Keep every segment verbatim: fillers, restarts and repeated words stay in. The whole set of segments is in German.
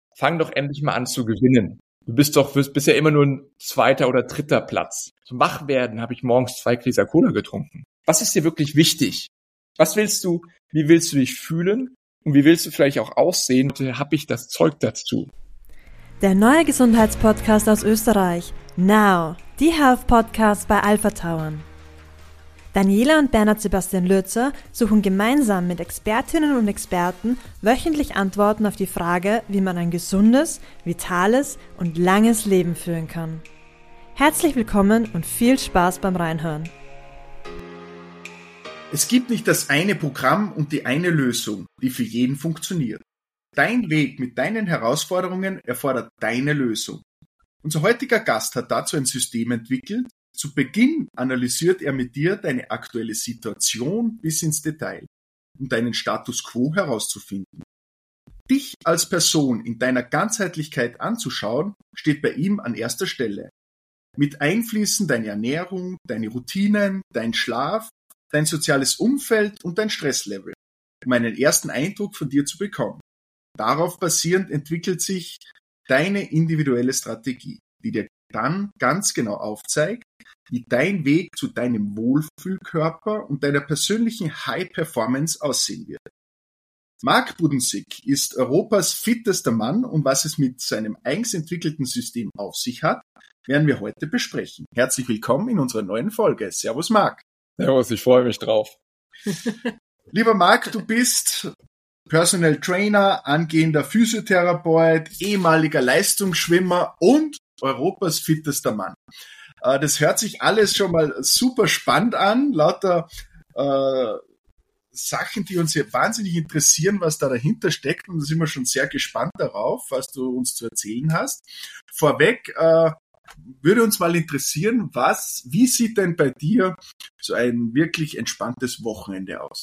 fang doch endlich mal an zu gewinnen. Du bist doch bist bisher immer nur ein zweiter oder dritter Platz. Zum Wachwerden habe ich morgens zwei Gläser Cola getrunken. Was ist dir wirklich wichtig? Was willst du, wie willst du dich fühlen? Und wie willst du vielleicht auch aussehen? Habe ich das Zeug dazu? Der neue Gesundheitspodcast aus Österreich. Now, die Health Podcast bei Alpha Tauern. Daniela und Bernhard Sebastian Lürzer suchen gemeinsam mit Expertinnen und Experten wöchentlich Antworten auf die Frage, wie man ein gesundes, vitales und langes Leben führen kann. Herzlich willkommen und viel Spaß beim Reinhören. Es gibt nicht das eine Programm und die eine Lösung, die für jeden funktioniert. Dein Weg mit deinen Herausforderungen erfordert deine Lösung. Unser heutiger Gast hat dazu ein System entwickelt. Zu Beginn analysiert er mit dir deine aktuelle Situation bis ins Detail, um deinen Status quo herauszufinden. Dich als Person in deiner Ganzheitlichkeit anzuschauen, steht bei ihm an erster Stelle. Mit einfließen deine Ernährung, deine Routinen, dein Schlaf, dein soziales Umfeld und dein Stresslevel, um einen ersten Eindruck von dir zu bekommen. Darauf basierend entwickelt sich deine individuelle Strategie, die dir dann ganz genau aufzeigt, wie dein Weg zu deinem Wohlfühlkörper und deiner persönlichen High-Performance aussehen wird. Marc Budensiek ist Europas fittester Mann und was es mit seinem eigens entwickelten System auf sich hat, werden wir heute besprechen. Herzlich willkommen in unserer neuen Folge. Servus Marc. Servus, ich freue mich drauf. Lieber Marc, du bist Personal Trainer, angehender Physiotherapeut, ehemaliger Leistungsschwimmer und Europas fittester Mann. Das hört sich alles schon mal super spannend an, lauter äh, Sachen, die uns hier wahnsinnig interessieren, was da dahinter steckt, und da sind wir schon sehr gespannt darauf, was du uns zu erzählen hast. Vorweg äh, würde uns mal interessieren, was, wie sieht denn bei dir so ein wirklich entspanntes Wochenende aus?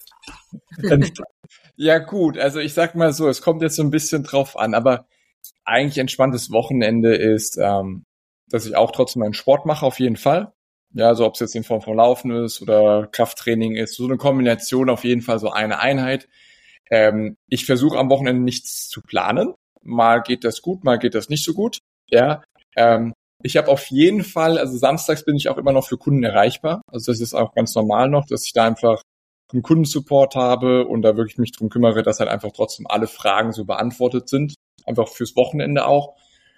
Ja gut, also ich sag mal so, es kommt jetzt so ein bisschen drauf an, aber eigentlich entspanntes Wochenende ist, ähm, dass ich auch trotzdem meinen Sport mache, auf jeden Fall. Ja, also ob es jetzt in Form von Laufen ist oder Krafttraining ist, so eine Kombination, auf jeden Fall so eine Einheit. Ähm, ich versuche am Wochenende nichts zu planen. Mal geht das gut, mal geht das nicht so gut. Ja, ähm, ich habe auf jeden Fall, also samstags bin ich auch immer noch für Kunden erreichbar. Also das ist auch ganz normal noch, dass ich da einfach einen Kundensupport habe und da wirklich mich drum kümmere, dass halt einfach trotzdem alle Fragen so beantwortet sind. Einfach fürs Wochenende auch.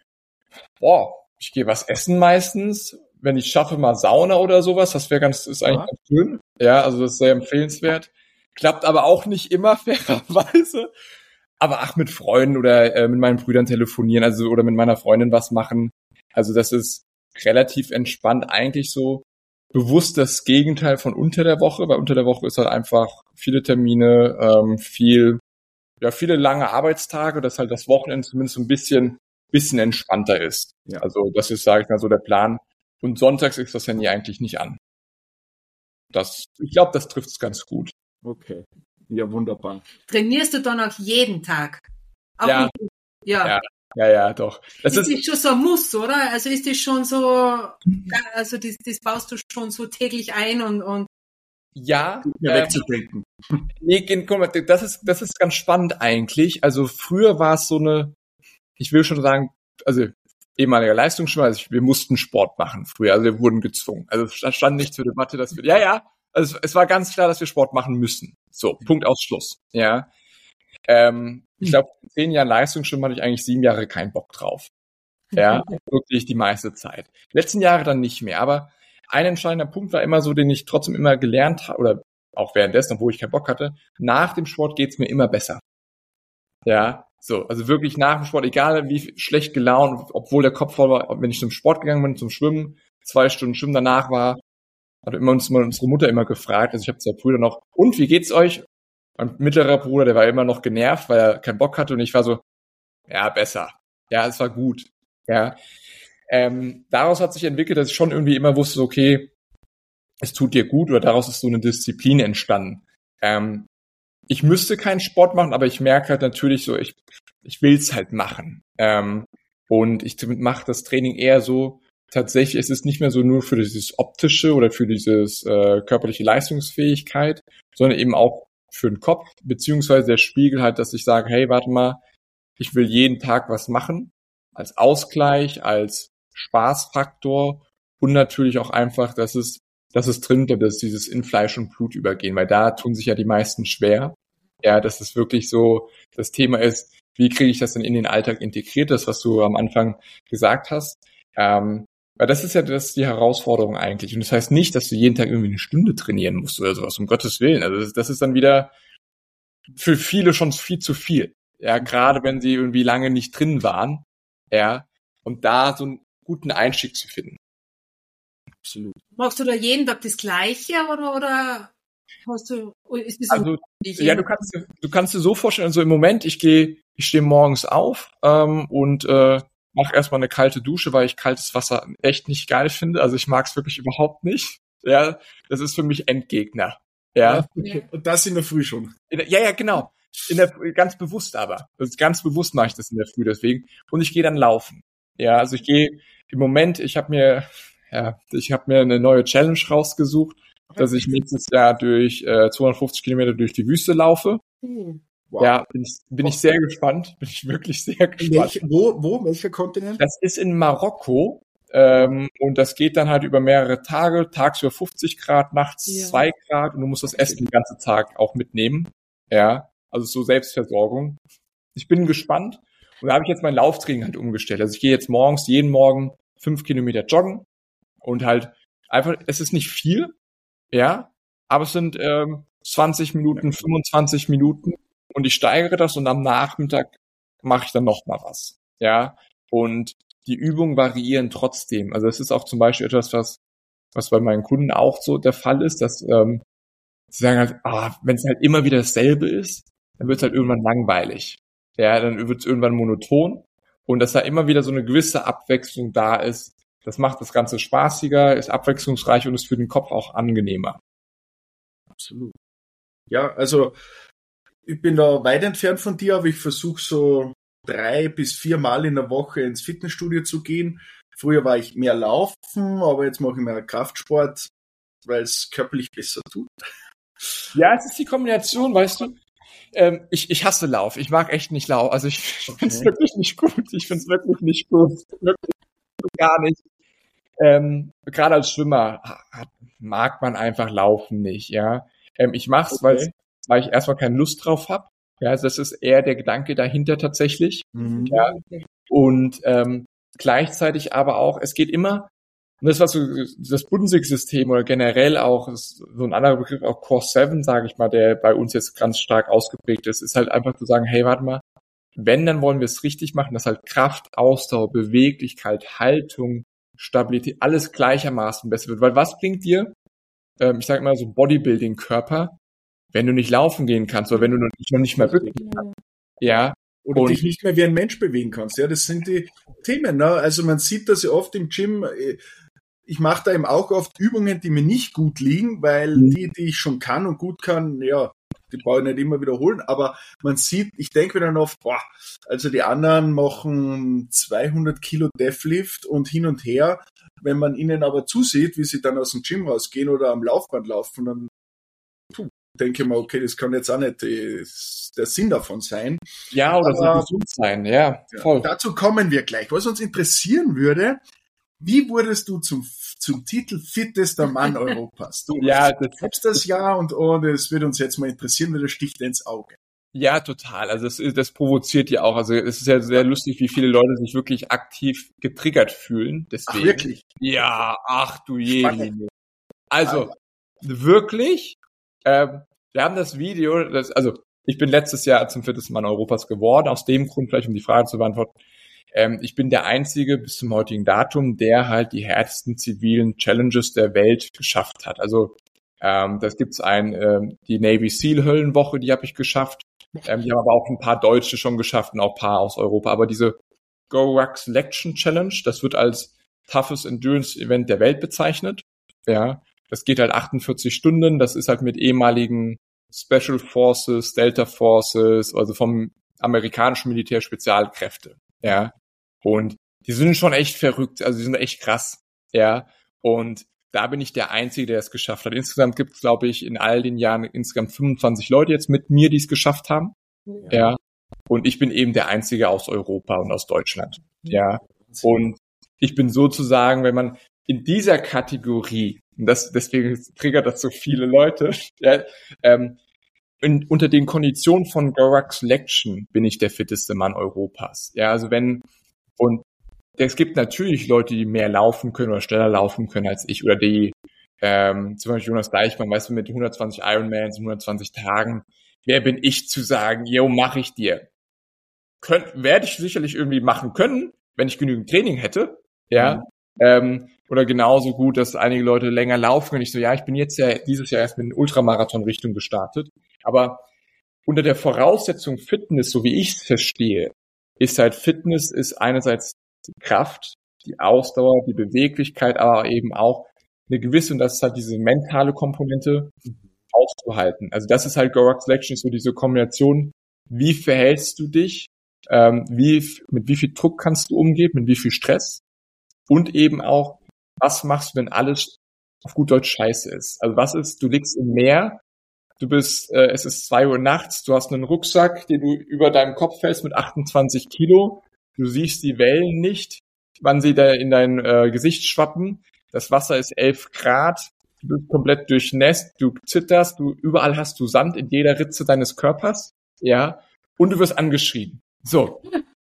Boah, ich gehe was essen meistens. Wenn ich schaffe, mal Sauna oder sowas, das wäre ganz, ist eigentlich ja. ganz schön. Ja, also das ist sehr empfehlenswert. Klappt aber auch nicht immer, fairerweise. Aber ach, mit Freunden oder äh, mit meinen Brüdern telefonieren, also oder mit meiner Freundin was machen. Also das ist relativ entspannt, eigentlich so bewusst das Gegenteil von unter der Woche, weil unter der Woche ist halt einfach viele Termine, ähm, viel, ja, viele lange Arbeitstage, dass halt das Wochenende zumindest so ein bisschen, bisschen entspannter ist. Ja. Also das ist, sage ich mal, so der Plan. Und sonntags ist das Handy eigentlich nicht an. Das, ich glaube, das trifft es ganz gut. Okay, ja, wunderbar. Trainierst du dann auch jeden Tag? Auch ja. Mit, ja. ja, ja, ja, doch. Das ist ist das schon so ein Muss, oder? Also ist das schon so, also das, das baust du schon so täglich ein und, und ja, mir ähm, wegzudenken. Nee, guck mal, das ist, das ist ganz spannend eigentlich. Also früher war es so eine, ich will schon sagen, also ehemaliger Leistungsschwimmer, also wir mussten Sport machen früher, also wir wurden gezwungen. Also es stand nicht zur Debatte, dass wir, ja, ja, also es war ganz klar, dass wir Sport machen müssen. So, Punkt aus Schluss, ja. Ähm, ich glaube, in zehn Jahren Leistungsschwimmen hatte ich eigentlich sieben Jahre keinen Bock drauf. Ja, wirklich die meiste Zeit. Die letzten Jahre dann nicht mehr, aber ein entscheidender Punkt war immer so, den ich trotzdem immer gelernt habe, oder auch währenddessen, obwohl ich keinen Bock hatte, nach dem Sport geht's mir immer besser. Ja, so, also wirklich nach dem Sport, egal wie schlecht gelaunt, obwohl der Kopf voll war, wenn ich zum Sport gegangen bin, zum Schwimmen, zwei Stunden Schwimmen danach war, hat immer uns mal unsere Mutter immer gefragt, also ich habe zwei Brüder noch, und wie geht's euch? Mein mittlerer Bruder, der war immer noch genervt, weil er keinen Bock hatte, und ich war so, ja, besser. Ja, es war gut. Ja, ähm, daraus hat sich entwickelt, dass ich schon irgendwie immer wusste, okay, es tut dir gut, oder daraus ist so eine Disziplin entstanden. Ähm, ich müsste keinen Sport machen, aber ich merke halt natürlich so, ich ich will's halt machen. Ähm, und ich mache das Training eher so, tatsächlich ist es nicht mehr so nur für dieses optische oder für dieses äh, körperliche Leistungsfähigkeit, sondern eben auch für den Kopf, beziehungsweise der Spiegel halt, dass ich sage, hey, warte mal, ich will jeden Tag was machen, als Ausgleich, als Spaßfaktor und natürlich auch einfach, dass es, dass es drin bleibt, dass dieses in Fleisch und Blut übergehen, weil da tun sich ja die meisten schwer. Ja, dass es wirklich so das Thema ist, wie kriege ich das denn in den Alltag integriert, das, was du am Anfang gesagt hast. Ähm, weil das ist ja das die Herausforderung eigentlich. Und das heißt nicht, dass du jeden Tag irgendwie eine Stunde trainieren musst oder sowas, um Gottes Willen. Also das, das ist dann wieder für viele schon viel zu viel. Ja, gerade wenn sie irgendwie lange nicht drin waren. Ja, und da so einen guten Einstieg zu finden. Absolut. Machst du da jeden Tag das Gleiche oder, oder hast du, ist das Also, ja, du kannst, du kannst dir so vorstellen, also im Moment, ich gehe, ich stehe morgens auf ähm, und äh, mache erstmal eine kalte Dusche, weil ich kaltes Wasser echt nicht geil finde. Also ich mag es wirklich überhaupt nicht. Ja, das ist für mich Endgegner. Ja. Ja. Und das in der Früh schon. Ja, ja, genau. In der ganz bewusst aber. Also ganz bewusst mache ich das in der Früh deswegen. Und ich gehe dann laufen. Ja, also ich gehe im Moment, ich habe mir, ja, ich habe mir eine neue Challenge rausgesucht, dass ich nächstes Jahr durch äh, zweihundertfünfzig Kilometer durch die Wüste laufe. Wow. Ja, bin ich, bin ich sehr gespannt. Bin ich wirklich sehr gespannt. Welche, wo, wo, welcher Kontinent? Das ist in Marokko. Ähm, und das geht dann halt über mehrere Tage, tagsüber fünfzig Grad, nachts ja. zwei Grad und du musst das Essen den ganzen Tag auch mitnehmen. Ja, also so Selbstversorgung. Ich bin gespannt und da habe ich jetzt mein Lauftraining halt umgestellt. Also ich gehe jetzt morgens, jeden Morgen fünf Kilometer joggen und halt einfach, es ist nicht viel, ja, aber es sind ähm, zwanzig Minuten, fünfundzwanzig Minuten und ich steigere das und am Nachmittag mache ich dann noch mal was, ja, und die Übungen variieren trotzdem. Also es ist auch zum Beispiel etwas, was was bei meinen Kunden auch so der Fall ist, dass ähm, sie sagen halt, ah, wenn es halt immer wieder dasselbe ist, dann wird es halt irgendwann langweilig. Ja, dann wird es irgendwann monoton. Und dass da immer wieder so eine gewisse Abwechslung da ist, das macht das Ganze spaßiger, ist abwechslungsreich und ist für den Kopf auch angenehmer. Absolut. Ja, also ich bin da weit entfernt von dir, aber ich versuche so drei bis vier Mal in der Woche ins Fitnessstudio zu gehen. Früher war ich mehr laufen, aber jetzt mache ich mehr Kraftsport, weil es körperlich besser tut. Ja, es ist die Kombination, weißt du. Ähm, ich, ich hasse Lauf. Ich mag echt nicht Lauf. Also ich, ich finde es okay. wirklich nicht gut. Ich finde es wirklich nicht gut. Wirklich gar nicht. Ähm, gerade als Schwimmer hat, mag man einfach Laufen nicht, ja. Ähm, ich mache es, okay. weil ich erstmal keine Lust drauf habe. Ja, also das ist eher der Gedanke dahinter tatsächlich. Mhm. Ja. Und ähm, gleichzeitig aber auch, es geht immer, und das was so das Bundesliga-System oder generell auch, ist so ein anderer Begriff, auch Core sieben, sage ich mal, der bei uns jetzt ganz stark ausgeprägt ist, ist halt einfach zu sagen, hey, warte mal, wenn, dann wollen wir es richtig machen, dass halt Kraft, Ausdauer, Beweglichkeit, Haltung, Stabilität, alles gleichermaßen besser wird. Weil was bringt dir, ähm, ich sage mal so Bodybuilding-Körper, wenn du nicht laufen gehen kannst oder wenn du dich noch nicht mehr bewegen kannst? Ja. Oder und dich nicht mehr wie ein Mensch bewegen kannst. Ja, das sind die Themen. Ne? Also man sieht das ja oft im Gym. Ich mache da eben auch oft Übungen, die mir nicht gut liegen, weil mhm. die, die ich schon kann und gut kann, ja, die brauche ich nicht immer wiederholen. Aber man sieht, ich denke mir dann oft, boah, also die anderen machen zweihundert Kilo Deadlift und hin und her. Wenn man ihnen aber zusieht, wie sie dann aus dem Gym rausgehen oder am Laufband laufen, dann puh, denke ich mir, okay, das kann jetzt auch nicht die, der Sinn davon sein. Ja, oder aber, so gesund sein, ja, voll. Ja, dazu kommen wir gleich. Was uns interessieren würde, wie wurdest du zum, zum Titel fittester Mann Europas? Du ja, das selbst das Jahr und oh, das würde uns jetzt mal interessieren, weil das sticht ins Auge. Ja, total. Also das, das provoziert ja auch. Also es ist ja sehr lustig, wie viele Leute sich wirklich aktiv getriggert fühlen. Deswegen. Ach, wirklich? Ja, ach du je. Also, wirklich, ähm, wir haben das Video, das, also ich bin letztes Jahr zum fittesten Mann Europas geworden, aus dem Grund vielleicht, um die Frage zu beantworten. Ähm, ich bin der Einzige bis zum heutigen Datum, der halt die härtesten zivilen Challenges der Welt geschafft hat. Also ähm, das gibt's ein, ähm, die Navy Seal Höllenwoche, die habe ich geschafft. Ähm, die haben aber auch ein paar Deutsche schon geschafft und auch ein paar aus Europa. Aber diese Go Ruck Selection Challenge, das wird als toughest Endurance Event der Welt bezeichnet. Ja, das geht halt achtundvierzig Stunden. Das ist halt mit ehemaligen Special Forces, Delta Forces, also vom amerikanischen Militär Spezialkräfte. Ja, und die sind schon echt verrückt. Also die sind echt krass. Ja, und da bin ich der Einzige, der es geschafft hat. Insgesamt gibt es, glaube ich, in all den Jahren insgesamt fünfundzwanzig Leute jetzt mit mir, die es geschafft haben. Ja. ja. Und ich bin eben der Einzige aus Europa und aus Deutschland. Ja. Und ich bin sozusagen, wenn man in dieser Kategorie, und das, deswegen triggert das so viele Leute, ja, ähm, in, unter den Konditionen von Goruck Selection bin ich der fitteste Mann Europas. Ja, also wenn, und es gibt natürlich Leute, die mehr laufen können oder schneller laufen können als ich, oder die, ähm, zum Beispiel Jonas Deichmann, weißt du, mit hundertzwanzig Ironmans in hundertzwanzig Tagen, wer bin ich zu sagen, yo, mach ich dir? Könnt, werde ich sicherlich irgendwie machen können, wenn ich genügend Training hätte, ja, mhm. ähm, oder genauso gut, dass einige Leute länger laufen können. Ich so, ja, ich bin jetzt ja dieses Jahr erst mit einer Ultramarathon-Richtung gestartet, aber unter der Voraussetzung Fitness, so wie ich es verstehe, ist halt Fitness ist einerseits die Kraft, die Ausdauer, die Beweglichkeit, aber eben auch eine gewisse, und das ist halt diese mentale Komponente, auszuhalten. Also das ist halt Goruck Selection, so diese Kombination, wie verhältst du dich, ähm, wie, mit wie viel Druck kannst du umgehen, mit wie viel Stress, und eben auch, was machst du, wenn alles auf gut Deutsch scheiße ist? Also was ist, du liegst im Meer, du bist, äh, es ist zwei Uhr nachts, du hast einen Rucksack, den du über deinem Kopf hältst mit achtundzwanzig Kilo, du siehst die Wellen nicht, wann sie da in dein äh, Gesicht schwappen, das Wasser ist elf Grad, du bist komplett durchnässt, du zitterst, du, überall hast du Sand in jeder Ritze deines Körpers, ja, und du wirst angeschrien. So.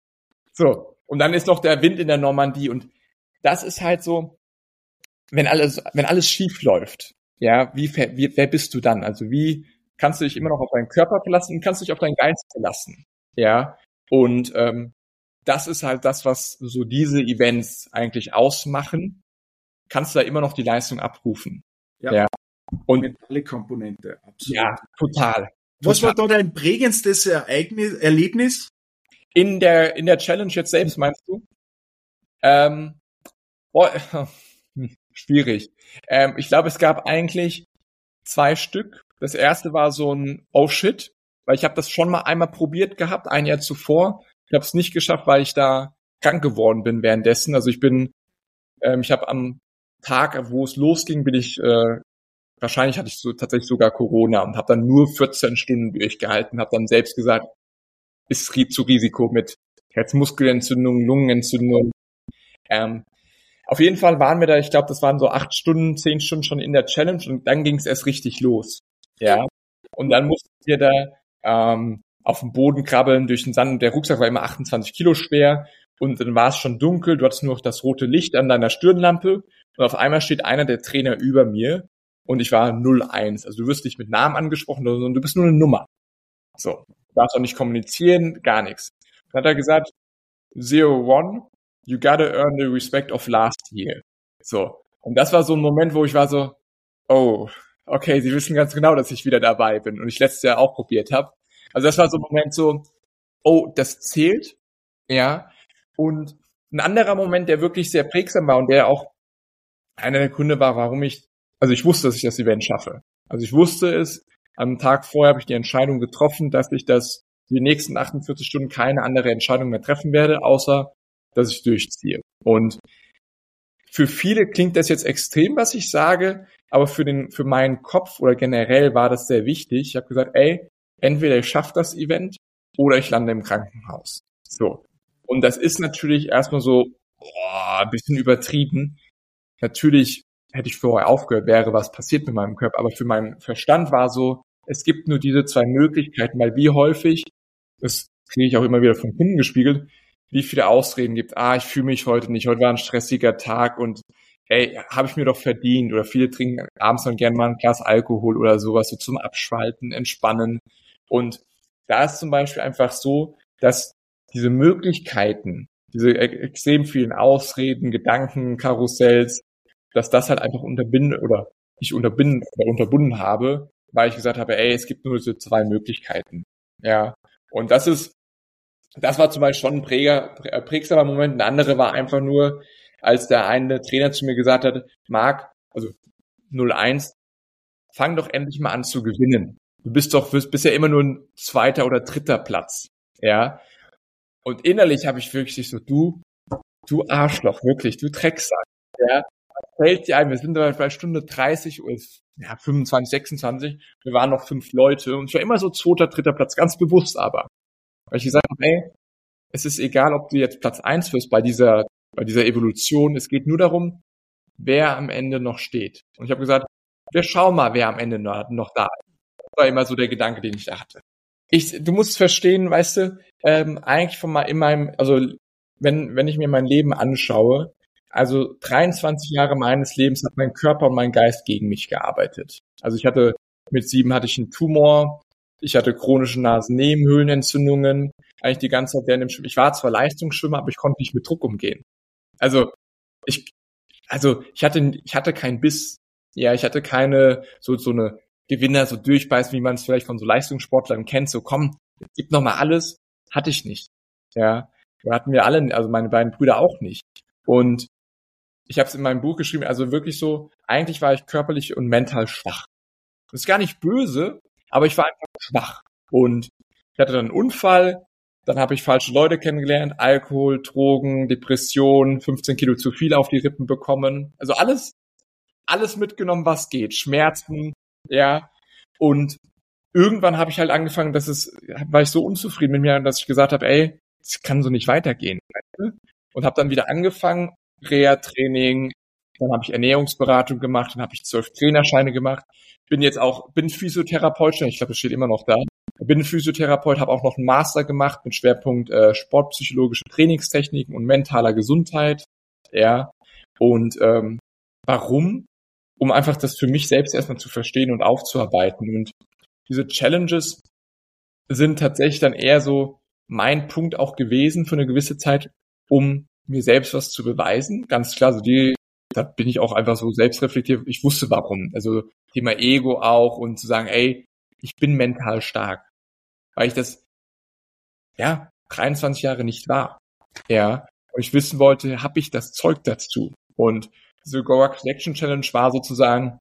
So. Und dann ist noch der Wind in der Normandie, und das ist halt so, wenn alles, wenn alles schief läuft, ja, wie, wie, wer bist du dann? Also wie kannst du dich immer noch auf deinen Körper verlassen und kannst dich auf deinen Geist verlassen, ja? Und ähm, das ist halt das, was so diese Events eigentlich ausmachen. Kannst du da immer noch die Leistung abrufen? Ja. ja. Und mentale Komponente, absolut. Ja, total. Was total. war da dein prägendstes Ereignis, Erlebnis? In der in der Challenge jetzt selbst, meinst du? Ähm, boah, schwierig. Ähm, ich glaube, es gab eigentlich zwei Stück. Das erste war so ein Oh shit, weil ich habe das schon mal einmal probiert gehabt, ein Jahr zuvor. Ich habe es nicht geschafft, weil ich da krank geworden bin währenddessen. Also ich bin, ähm, ich habe am Tag, wo es losging, bin ich, äh, wahrscheinlich hatte ich so tatsächlich sogar Corona und habe dann nur vierzehn Stunden durchgehalten, habe dann selbst gesagt, ist zu Risiko mit Herzmuskelentzündung, Lungenentzündung. Ähm, auf jeden Fall waren wir da, ich glaube, das waren so acht Stunden, zehn Stunden schon in der Challenge, und dann ging es erst richtig los. Ja. Und dann mussten wir da ähm, auf dem Boden krabbeln durch den Sand. Der Rucksack war immer achtundzwanzig Kilo schwer, und dann war es schon dunkel, du hattest nur noch das rote Licht an deiner Stirnlampe, und auf einmal steht einer der Trainer über mir, und ich war null eins. Also du wirst nicht mit Namen angesprochen, sondern du bist nur eine Nummer. So, du darfst auch nicht kommunizieren, gar nichts. Dann hat er gesagt, zero one, you gotta earn the respect of last year. So, und das war so ein Moment, wo ich war so, oh, okay, sie wissen ganz genau, dass ich wieder dabei bin und ich letztes Jahr auch probiert habe. Also das war so ein Moment so, oh, das zählt, ja. Und ein anderer Moment, der wirklich sehr prägsam war und der auch einer der Gründe war, warum ich, also ich wusste, dass ich das Event schaffe. Also ich wusste es, am Tag vorher habe ich die Entscheidung getroffen, dass ich das die nächsten achtundvierzig Stunden keine andere Entscheidung mehr treffen werde, außer dass ich durchziehe. Und für viele klingt das jetzt extrem, was ich sage, aber für den, für meinen Kopf oder generell war das sehr wichtig. Ich habe gesagt, ey, entweder ich schaffe das Event oder ich lande im Krankenhaus. So. Und das ist natürlich erstmal so, boah, ein bisschen übertrieben. Natürlich hätte ich vorher aufgehört, wäre was passiert mit meinem Körper. Aber für meinen Verstand war so, es gibt nur diese zwei Möglichkeiten, weil wie häufig, das kriege ich auch immer wieder von Kunden gespiegelt, wie viele Ausreden gibt. Ah, ich fühle mich heute nicht, heute war ein stressiger Tag und ey, habe ich mir doch verdient. Oder viele trinken abends dann gerne mal ein Glas Alkohol oder sowas, so zum Abschalten, Entspannen. Und da ist zum Beispiel einfach so, dass diese Möglichkeiten, diese extrem vielen Ausreden, Gedanken, Karussells, dass das halt einfach unterbinden oder ich unterbinden oder unterbunden habe, weil ich gesagt habe, ey, es gibt nur diese zwei Möglichkeiten. Ja. Und das ist, das war zum Beispiel schon ein Präger, prägsamer Moment. Ein anderer war einfach nur, als der eine Trainer zu mir gesagt hat, Marc, also null eins, fang doch endlich mal an zu gewinnen. Du bist doch, bist bisher immer nur ein zweiter oder dritter Platz. Ja. Und innerlich habe ich wirklich so, du, du Arschloch, wirklich, du Drecksack. Ja. Fällt dir ein, wir sind bei Stunde dreißig Uhr, ja, fünfundzwanzig, sechsundzwanzig, wir waren noch fünf Leute und ich war immer so zweiter, dritter Platz, ganz bewusst aber. Weil ich gesagt habe, ey, es ist egal, ob du jetzt Platz eins wirst bei dieser, bei dieser Evolution. Es geht nur darum, wer am Ende noch steht. Und ich habe gesagt, wir schauen mal, wer am Ende noch, noch da ist. Das war immer so der Gedanke, den ich da hatte. Ich, du musst verstehen, weißt du, ähm, eigentlich von mal in meinem, also wenn, wenn ich mir mein Leben anschaue, also dreiundzwanzig Jahre meines Lebens hat mein Körper und mein Geist gegen mich gearbeitet. Also ich hatte, mit sieben hatte ich einen Tumor, ich hatte chronische Nasennebenhöhlenentzündungen, eigentlich die ganze Zeit während dem Schwimmen. Ich war zwar Leistungsschwimmer, aber ich konnte nicht mit Druck umgehen. Also ich, also ich hatte, ich hatte keinen Biss. Ja, ich hatte keine so so eine Gewinner, so durchbeißen, wie man es vielleicht von so Leistungssportlern kennt. So komm, gib noch mal alles. Hatte ich nicht. Ja, da hatten wir alle, also meine beiden Brüder auch nicht. Und ich habe es in meinem Buch geschrieben. Also wirklich so. Eigentlich war ich körperlich und mental schwach. Das ist gar nicht böse, aber ich war einfach schwach. Und ich hatte dann einen Unfall. Dann habe ich falsche Leute kennengelernt, Alkohol, Drogen, Depression, fünfzehn Kilo zu viel auf die Rippen bekommen. Also alles, alles mitgenommen, was geht. Schmerzen, ja. Und irgendwann habe ich halt angefangen, dass es, war ich so unzufrieden mit mir, dass ich gesagt habe, ey, es kann so nicht weitergehen. Und habe dann wieder angefangen, Reha-Training, dann habe ich Ernährungsberatung gemacht, dann habe ich zwölf Trainerscheine gemacht. Bin jetzt auch, bin Physiotherapeut, ich glaube, das steht immer noch da. Bin Physiotherapeut, habe auch noch einen Master gemacht mit Schwerpunkt äh, sportpsychologische Trainingstechniken und mentaler Gesundheit. Ja. Und ähm, warum? Um einfach das für mich selbst erstmal zu verstehen und aufzuarbeiten. Und diese Challenges sind tatsächlich dann eher so mein Punkt auch gewesen für eine gewisse Zeit, um mir selbst was zu beweisen. Ganz klar, so die, da bin ich auch einfach so selbstreflektiert. Ich wusste warum. Also Thema Ego auch und zu sagen, ey, ich bin mental stark. Weil ich das, ja, dreiundzwanzig Jahre nicht war. Ja. Und ich wissen wollte, habe ich das Zeug dazu? Und diese Goa Connection Challenge war sozusagen,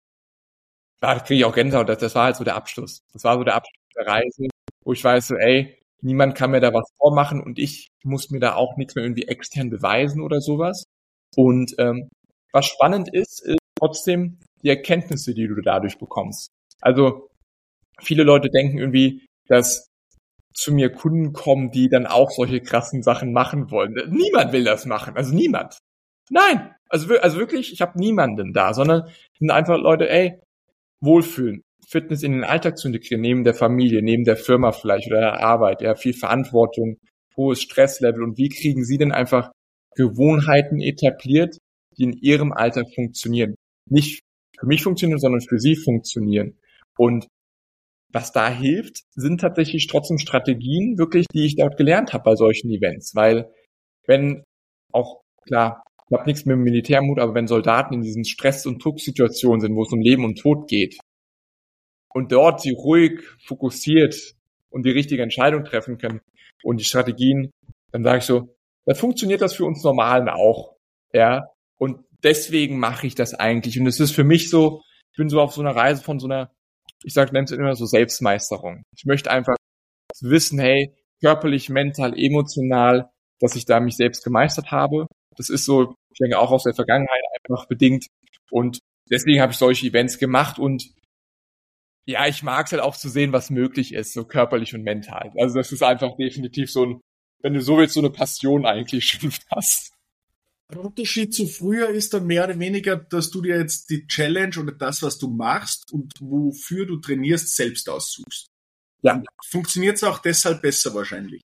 da kriege ich auch Gänsehaut, das, das war halt so der Abschluss. Das war so der Abschluss der Reise, wo ich weiß so, ey, niemand kann mir da was vormachen und ich muss mir da auch nichts mehr irgendwie extern beweisen oder sowas. Und ähm, was spannend ist, ist trotzdem die Erkenntnisse, die du dadurch bekommst. Also viele Leute denken irgendwie, dass zu mir Kunden kommen, die dann auch solche krassen Sachen machen wollen. Niemand will das machen, also niemand. Nein, also, also wirklich, ich habe niemanden da, sondern sind einfach Leute, ey, wohlfühlen, Fitness in den Alltag zu integrieren, neben der Familie, neben der Firma vielleicht oder der Arbeit, ja, viel Verantwortung, hohes Stresslevel und wie kriegen sie denn einfach Gewohnheiten etabliert, die in ihrem Alltag funktionieren. Nicht für mich funktionieren, sondern für sie funktionieren. Und was da hilft, sind tatsächlich trotzdem Strategien, wirklich, die ich dort gelernt habe bei solchen Events. Weil wenn auch, klar, ich habe nichts mit dem Militärmut, aber wenn Soldaten in diesen Stress- und Drucksituationen sind, wo es um Leben und Tod geht, und dort sie ruhig, fokussiert und die richtige Entscheidung treffen können und die Strategien, dann sage ich so, dann funktioniert das für uns Normalen auch. Ja. Und deswegen mache ich das eigentlich. Und es ist für mich so, ich bin so auf so einer Reise von so einer, ich sage, nenne es immer so Selbstmeisterung. Ich möchte einfach wissen, hey, körperlich, mental, emotional, dass ich da mich selbst gemeistert habe. Das ist so, ich denke auch aus der Vergangenheit einfach bedingt. Und deswegen habe ich solche Events gemacht und ja, ich mag es halt auch zu sehen, was möglich ist, so körperlich und mental. Also das ist einfach definitiv so ein, wenn du so willst, so eine Passion eigentlich schon hast. Der Unterschied zu früher ist dann mehr oder weniger, dass du dir jetzt die Challenge oder das, was du machst und wofür du trainierst, selbst aussuchst. Ja. Funktioniert es auch deshalb besser wahrscheinlich?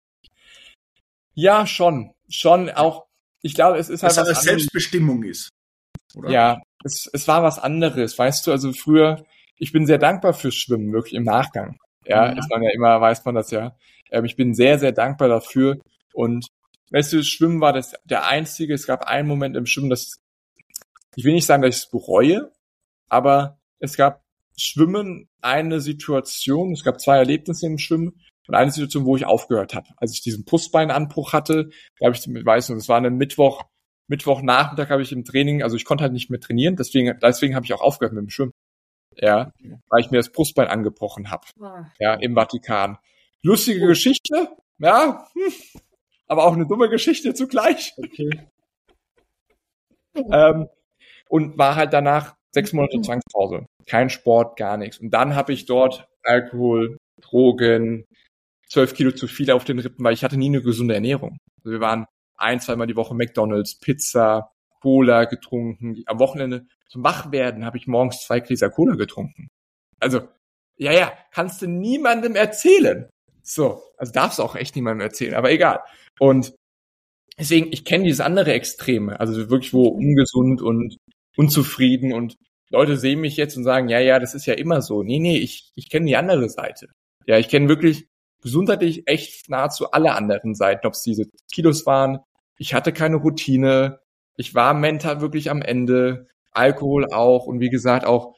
Ja, schon. Schon auch, ich glaube, es ist halt was was anderes. Selbstbestimmung ist, oder? Ja, es, es war was anderes, weißt du, also früher, ich bin sehr dankbar fürs Schwimmen, wirklich im Nachgang. Ja, Mhm. ist man ja immer, weiß man das ja. Ähm, ich bin sehr, sehr dankbar dafür und weißt du, Schwimmen war das der einzige, es gab einen Moment im Schwimmen, das, ich will nicht sagen, dass ich es bereue, aber es gab Schwimmen eine Situation, es gab zwei Erlebnisse im Schwimmen und eine Situation, wo ich aufgehört habe. Als ich diesen Brustbeinanbruch hatte, da habe ich, weiß nicht, das war ein Mittwoch, Mittwochnachmittag habe ich im Training, also ich konnte halt nicht mehr trainieren, deswegen, deswegen habe ich auch aufgehört mit dem Schwimmen. Ja, weil ich mir das Brustbein angebrochen habe. Ja, im Vatikan. Lustige oh. Geschichte, ja, hm, aber auch eine dumme Geschichte zugleich. Okay. ähm, und war halt danach sechs Monate Zwangspause. Kein Sport, gar nichts. Und dann habe ich dort Alkohol, Drogen, zwölf Kilo zu viel auf den Rippen, weil ich hatte nie eine gesunde Ernährung. Also wir waren ein, zweimal die Woche McDonald's, Pizza, Cola getrunken. Am Wochenende zum Wachwerden habe ich morgens zwei Gläser Cola getrunken. Also, ja, ja, kannst du niemandem erzählen. So, also darfst du auch echt niemandem erzählen, aber egal. Und deswegen, ich kenne dieses andere Extreme, also wirklich wo ungesund und unzufrieden und Leute sehen mich jetzt und sagen, ja, ja, das ist ja immer so. Nee, nee, ich ich kenne die andere Seite. Ja, ich kenne wirklich gesundheitlich echt nahezu alle anderen Seiten, ob es diese Kilos waren. Ich hatte keine Routine. Ich war mental wirklich am Ende. Alkohol auch. Und wie gesagt, auch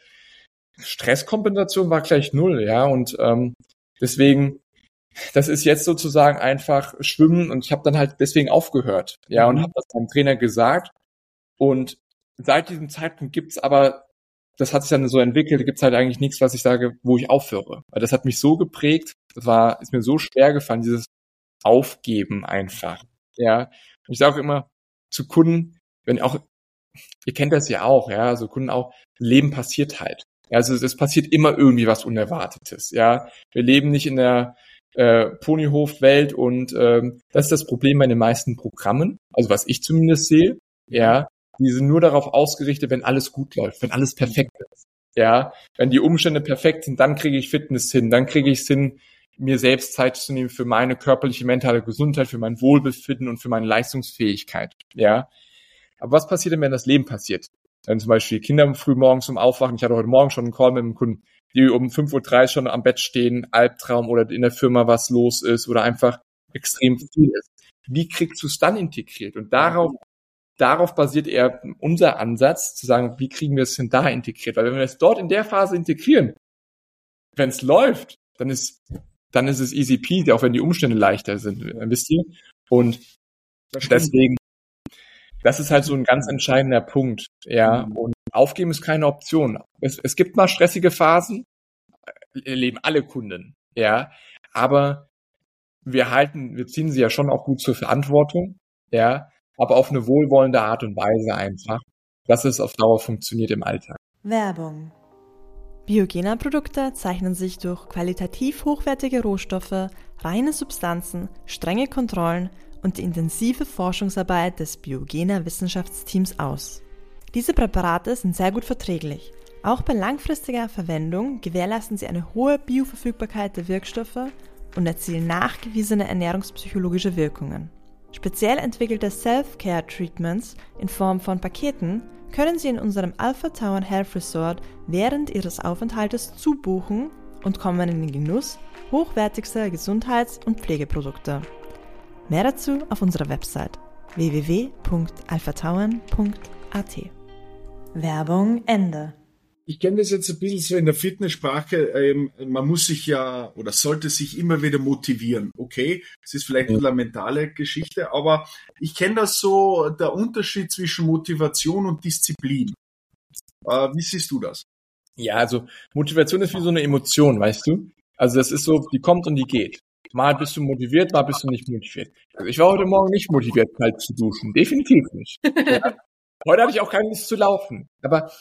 Stresskompensation war gleich null. Ja, und ähm, deswegen, das ist jetzt sozusagen einfach Schwimmen. Und ich habe dann halt deswegen aufgehört. Ja, und habe das meinem Trainer gesagt. Und seit diesem Zeitpunkt gibt's aber, das hat sich dann so entwickelt, gibt's halt eigentlich nichts, was ich sage, wo ich aufhöre. Weil das hat mich so geprägt, das war, ist mir so schwer gefallen, dieses Aufgeben einfach. Ja. Und ich sage auch immer zu Kunden, wenn auch, ihr kennt das ja auch, ja, also Kunden auch, Leben passiert halt. Ja, also es passiert immer irgendwie was Unerwartetes, ja. Wir leben nicht in der äh, Ponyhof-Welt und ähm, das ist das Problem bei den meisten Programmen, also was ich zumindest sehe, ja. Die sind nur darauf ausgerichtet, wenn alles gut läuft, wenn alles perfekt ist. Ja, wenn die Umstände perfekt sind, dann kriege ich Fitness hin, dann kriege ich es hin, mir selbst Zeit zu nehmen für meine körperliche, mentale Gesundheit, für mein Wohlbefinden und für meine Leistungsfähigkeit. Ja, aber was passiert denn, wenn das Leben passiert? Wenn zum Beispiel Kinder früh morgens zum Aufwachen, ich hatte heute Morgen schon einen Call mit einem Kunden, die um fünf Uhr dreißig schon am Bett stehen, Albtraum oder in der Firma was los ist oder einfach extrem viel ist. Wie kriegst du es dann integriert? Und darauf Darauf basiert eher unser Ansatz, zu sagen, wie kriegen wir es denn da integriert? Weil wenn wir es dort in der Phase integrieren, wenn es läuft, dann ist, dann ist es easy peasy, auch wenn die Umstände leichter sind, wisst ihr? Und deswegen, das ist halt so ein ganz entscheidender Punkt, ja. Und aufgeben ist keine Option. Es, es gibt mal stressige Phasen, erleben alle Kunden, ja. Aber wir halten, wir ziehen sie ja schon auch gut zur Verantwortung, ja. Aber auf eine wohlwollende Art und Weise einfach, dass es auf Dauer funktioniert im Alltag. Werbung. Biogena-Produkte zeichnen sich durch qualitativ hochwertige Rohstoffe, reine Substanzen, strenge Kontrollen und die intensive Forschungsarbeit des Biogena-Wissenschaftsteams aus. Diese Präparate sind sehr gut verträglich. Auch bei langfristiger Verwendung gewährleisten sie eine hohe Bioverfügbarkeit der Wirkstoffe und erzielen nachgewiesene ernährungspsychologische Wirkungen. Speziell entwickelte Self-Care-Treatments in Form von Paketen können Sie in unserem Alpha Tauern Health Resort während Ihres Aufenthaltes zubuchen und kommen in den Genuss hochwertigster Gesundheits- und Pflegeprodukte. Mehr dazu auf unserer Website w w w punkt alpha tauern punkt a t. Werbung Ende. Ich kenne das jetzt ein bisschen so in der Fitnesssprache, ähm, man muss sich ja oder sollte sich immer wieder motivieren. Okay, es ist vielleicht eine mentale Geschichte, aber ich kenne das so, der Unterschied zwischen Motivation und Disziplin. Äh, wie siehst du das? Ja, also Motivation ist wie so eine Emotion, weißt du? Also das ist so, die kommt und die geht. Mal bist du motiviert, mal bist du nicht motiviert. Also ich war heute Morgen nicht motiviert, kalt zu duschen. Definitiv nicht. Ja. Heute hatte ich auch keine Lust zu laufen. Aber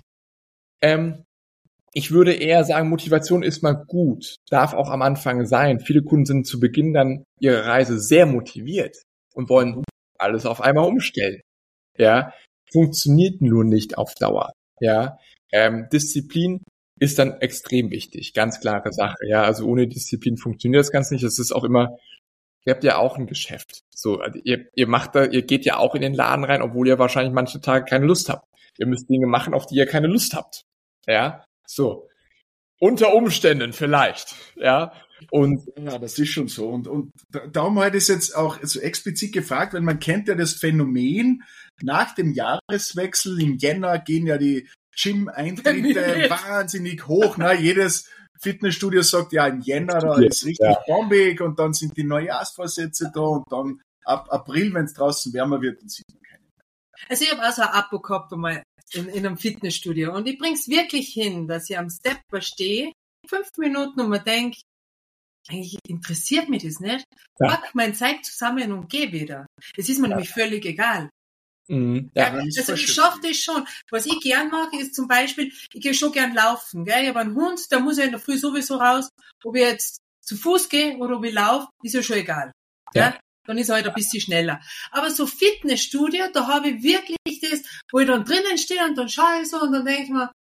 Ähm, ich würde eher sagen, Motivation ist mal gut, darf auch am Anfang sein. Viele Kunden sind zu Beginn dann ihrer Reise sehr motiviert und wollen alles auf einmal umstellen. Ja, funktioniert nur nicht auf Dauer. Ja, ähm, Disziplin ist dann extrem wichtig, ganz klare Sache. Ja, also ohne Disziplin funktioniert das Ganze nicht. Das ist auch immer, ihr habt ja auch ein Geschäft. So, also ihr, ihr macht da, ihr geht ja auch in den Laden rein, obwohl ihr wahrscheinlich manche Tage keine Lust habt. Ihr müsst Dinge machen, auf die ihr keine Lust habt. Ja, so. Unter Umständen vielleicht, ja. Und ja, das ist schon so. Und, und darum habe ich das jetzt auch so explizit gefragt, weil man kennt ja das Phänomen, nach dem Jahreswechsel im Jänner gehen ja die Gym-Eintritte wahnsinnig hoch. Ne? Jedes Fitnessstudio sagt, ja, im Jänner, da ist richtig ja. bombig und dann sind die Neujahrsvorsätze da und dann ab April, wenn es draußen wärmer wird, dann sieht man keine mehr. Also ich habe auch so ein Abo gehabt einmal in, in einem Fitnessstudio und ich bring's wirklich hin, dass ich am Stepper stehe, fünf Minuten und mir denke, eigentlich interessiert mich das nicht. Ja. Pack mein Zeug zusammen und geh wieder. Es ist mir ja. nämlich völlig egal. Mhm. Ja, ja, also ich schaffe das schon. Was ich gern mache, ist zum Beispiel, ich gehe schon gern laufen. Gell? Ich habe einen Hund, der muss ja in der Früh sowieso raus. Ob ich jetzt zu Fuß gehe oder ob ich laufe, ist ja schon egal. Ja. ja? Dann ist halt ein bisschen schneller. Aber so Fitnessstudio, da habe ich wirklich das, wo ich dann drinnen stehe und dann schaue ich so und dann denke ich mir,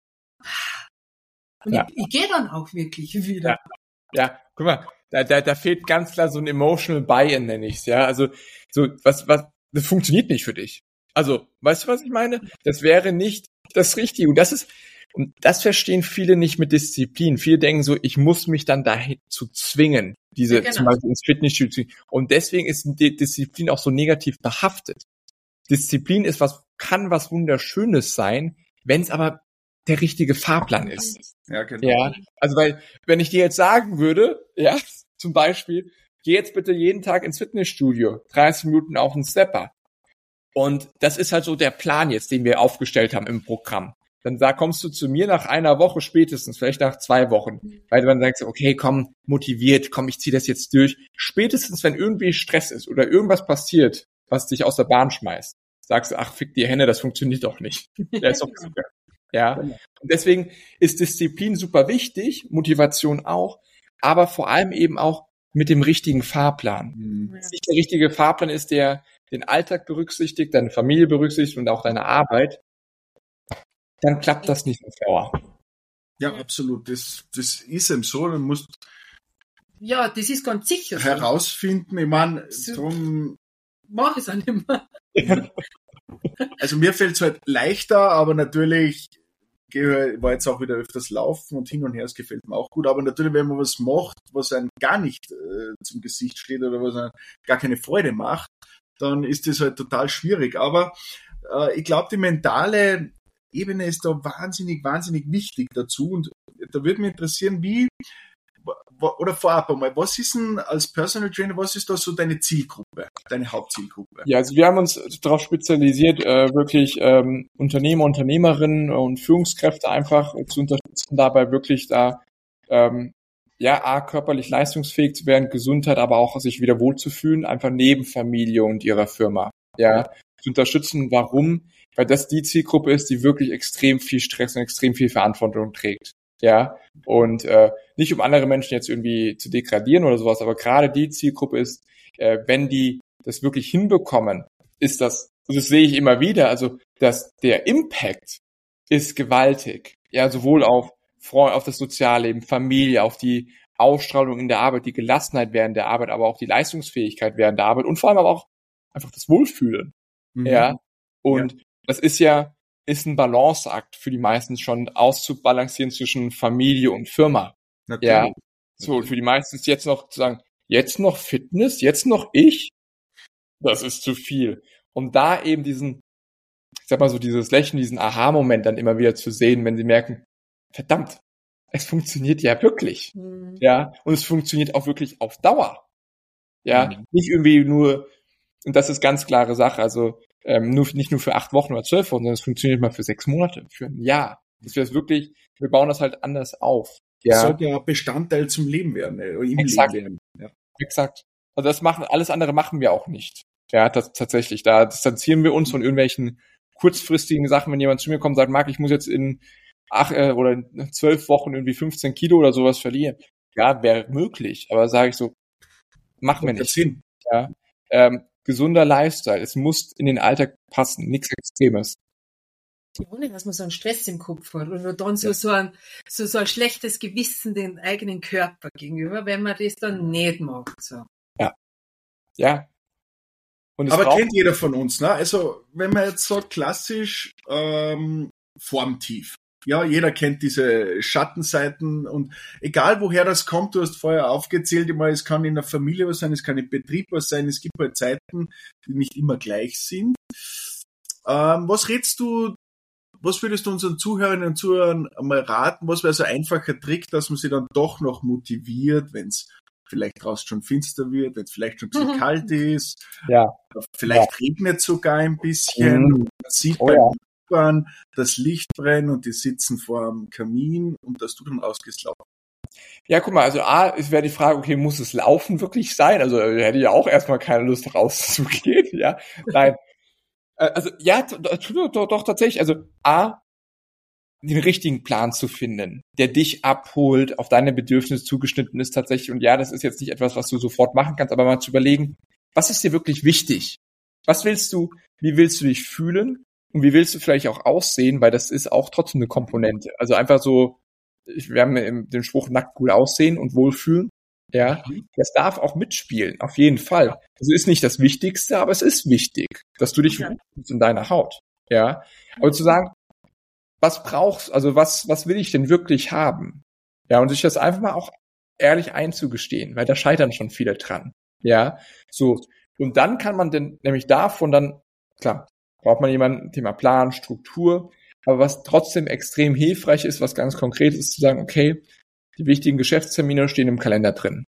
und ja. ich, ich gehe dann auch wirklich wieder. Ja, ja. Guck mal, da, da, da fehlt ganz klar so ein emotional Buy-in, nenne ich's, ja. Also, so, was, was, das funktioniert nicht für dich. Also, weißt du, was ich meine? Das wäre nicht das Richtige. Und das ist, und das verstehen viele nicht mit Disziplin. Viele denken so, ich muss mich dann dahin zu zwingen, diese, ja, genau. zum Beispiel ins Fitnessstudio zu zwingen. Und deswegen ist die Disziplin auch so negativ behaftet. Disziplin ist was, kann was Wunderschönes sein, wenn es aber der richtige Fahrplan ist. Ja, genau. Ja, also weil, wenn ich dir jetzt sagen würde, ja, zum Beispiel, geh jetzt bitte jeden Tag ins Fitnessstudio, dreißig Minuten auf den Stepper. Und das ist halt so der Plan jetzt, den wir aufgestellt haben im Programm. Dann da kommst du zu mir nach einer Woche spätestens, vielleicht nach zwei Wochen, weil du dann sagst, okay, komm, motiviert, komm, ich ziehe das jetzt durch. Spätestens, wenn irgendwie Stress ist oder irgendwas passiert, was dich aus der Bahn schmeißt, sagst du, ach, fick die Hände, das funktioniert doch nicht. Der ist doch super. Ja. Und deswegen ist Disziplin super wichtig, Motivation auch, aber vor allem eben auch mit dem richtigen Fahrplan. Mhm. Wenn es nicht der richtige Fahrplan ist, der den Alltag berücksichtigt, deine Familie berücksichtigt und auch deine Arbeit, dann klappt das nicht auf Dauer. Ja, absolut. Das, das ist eben so. Man muss ja, das ist ganz sicher so. Herausfinden. Ich meine, darum mach ich es auch nicht mehr. Also mir fällt es halt leichter, aber natürlich gehe, war jetzt auch wieder öfters laufen und hin und her, es gefällt mir auch gut. Aber natürlich, wenn man was macht, was einem gar nicht äh, zum Gesicht steht oder was einem gar keine Freude macht, dann ist das halt total schwierig. Aber äh, ich glaube, die mentale Ebene ist da wahnsinnig, wahnsinnig wichtig dazu. Und da würde mich interessieren, wie, oder vorab einmal, was ist denn als Personal Trainer, was ist da so deine Zielgruppe, deine Hauptzielgruppe? Ja, also wir haben uns darauf spezialisiert, äh, wirklich ähm, Unternehmer, Unternehmerinnen und Führungskräfte einfach zu unterstützen, dabei wirklich da ähm, ja, A, körperlich leistungsfähig zu werden, Gesundheit, aber auch sich wieder wohlzufühlen, einfach neben Familie und ihrer Firma. Ja, zu unterstützen. Warum? Weil das die Zielgruppe ist, die wirklich extrem viel Stress und extrem viel Verantwortung trägt. Ja, und äh, nicht um andere Menschen jetzt irgendwie zu degradieren oder sowas, aber gerade die Zielgruppe ist, äh, wenn die das wirklich hinbekommen, ist das, und das sehe ich immer wieder, also dass der Impact ist gewaltig. Ja, sowohl auf Freund, auf das Sozialleben, Familie, auf die Ausstrahlung in der Arbeit, die Gelassenheit während der Arbeit, aber auch die Leistungsfähigkeit während der Arbeit und vor allem aber auch einfach das Wohlfühlen. Mhm. Ja, und ja. Das ist ja, ist ein Balanceakt für die meisten schon auszubalancieren zwischen Familie und Firma. Natürlich. Ja, so, und für die meisten ist jetzt noch zu sagen, jetzt noch Fitness, jetzt noch ich, das ist zu viel. Und da eben diesen, ich sag mal so, dieses Lächeln, diesen Aha-Moment dann immer wieder zu sehen, wenn sie merken, verdammt, es funktioniert ja wirklich. Mhm. Ja, und es funktioniert auch wirklich auf Dauer. Ja, mhm. Nicht irgendwie nur, und das ist ganz klare Sache, also ähm, nur nicht nur für acht Wochen oder zwölf Wochen, sondern es funktioniert mal für sechs Monate, für ein Jahr. Das wäre wirklich, wir bauen das halt anders auf. Ja. Das sollte ja Bestandteil zum Leben werden, äh, im Exakt. Leben werden. Ja. Exakt. Also das machen, alles andere machen wir auch nicht. Ja, das tatsächlich. Da distanzieren wir uns von irgendwelchen kurzfristigen Sachen, wenn jemand zu mir kommt und sagt, Marc, ich muss jetzt in acht äh, oder in zwölf Wochen irgendwie fünfzehn Kilo oder sowas verlieren. Ja, wäre möglich, aber sage ich so, machen wir nicht. Sinn. Ja. Ähm, gesunder Lifestyle, es muss in den Alltag passen, nichts Extremes. Ohne, dass man so einen Stress im Kopf hat oder dann so, ja. so, ein, so, so ein schlechtes Gewissen den eigenen Körper gegenüber, wenn man das dann nicht macht. So. Ja. Ja. Und aber braucht, kennt jeder von uns, ne? Also, wenn man jetzt so klassisch ähm, formtief. Ja, jeder kennt diese Schattenseiten und egal woher das kommt, du hast vorher aufgezählt, immer, es kann in der Familie was sein, es kann im Betrieb was sein, es gibt halt Zeiten, die nicht immer gleich sind. Ähm, was rätst du, was würdest du unseren Zuhörerinnen und Zuhörern einmal raten, was wäre so ein einfacher Trick, dass man sie dann doch noch motiviert, wenn es vielleicht draußen schon finster wird, wenn es vielleicht schon ein bisschen mhm. kalt ist, ja. vielleicht ja. regnet sogar ein bisschen, mhm. man sieht oh, beim ja. das Licht brennen und die sitzen vor dem Kamin und dass du dann rausgehst laufen. Ja, guck mal, also A, es wäre die Frage, okay, muss es Laufen wirklich sein? Also hätte ich ja auch erstmal keine Lust rauszugehen, ja. Nein. Also ja, doch, doch, doch tatsächlich, also A, den richtigen Plan zu finden, der dich abholt, auf deine Bedürfnisse zugeschnitten ist tatsächlich. Und ja, das ist jetzt nicht etwas, was du sofort machen kannst, aber mal zu überlegen, was ist dir wirklich wichtig? Was willst du, wie willst du dich fühlen? Und wie willst du vielleicht auch aussehen? Weil das ist auch trotzdem eine Komponente. Also einfach so, wir haben den Spruch nackt gut aussehen und wohlfühlen. Ja, das darf auch mitspielen, auf jeden Fall. Also ist nicht das Wichtigste, aber es ist wichtig, dass du dich fühlst in deiner Haut. Ja, aber zu sagen, was brauchst, also was, was will ich denn wirklich haben? Ja, und sich das einfach mal auch ehrlich einzugestehen, weil da scheitern schon viele dran. Ja, so. Und dann kann man denn, nämlich davon dann, klar, braucht man jemanden, Thema Plan, Struktur, aber was trotzdem extrem hilfreich ist, was ganz konkret ist, zu sagen, okay, die wichtigen Geschäftstermine stehen im Kalender drin.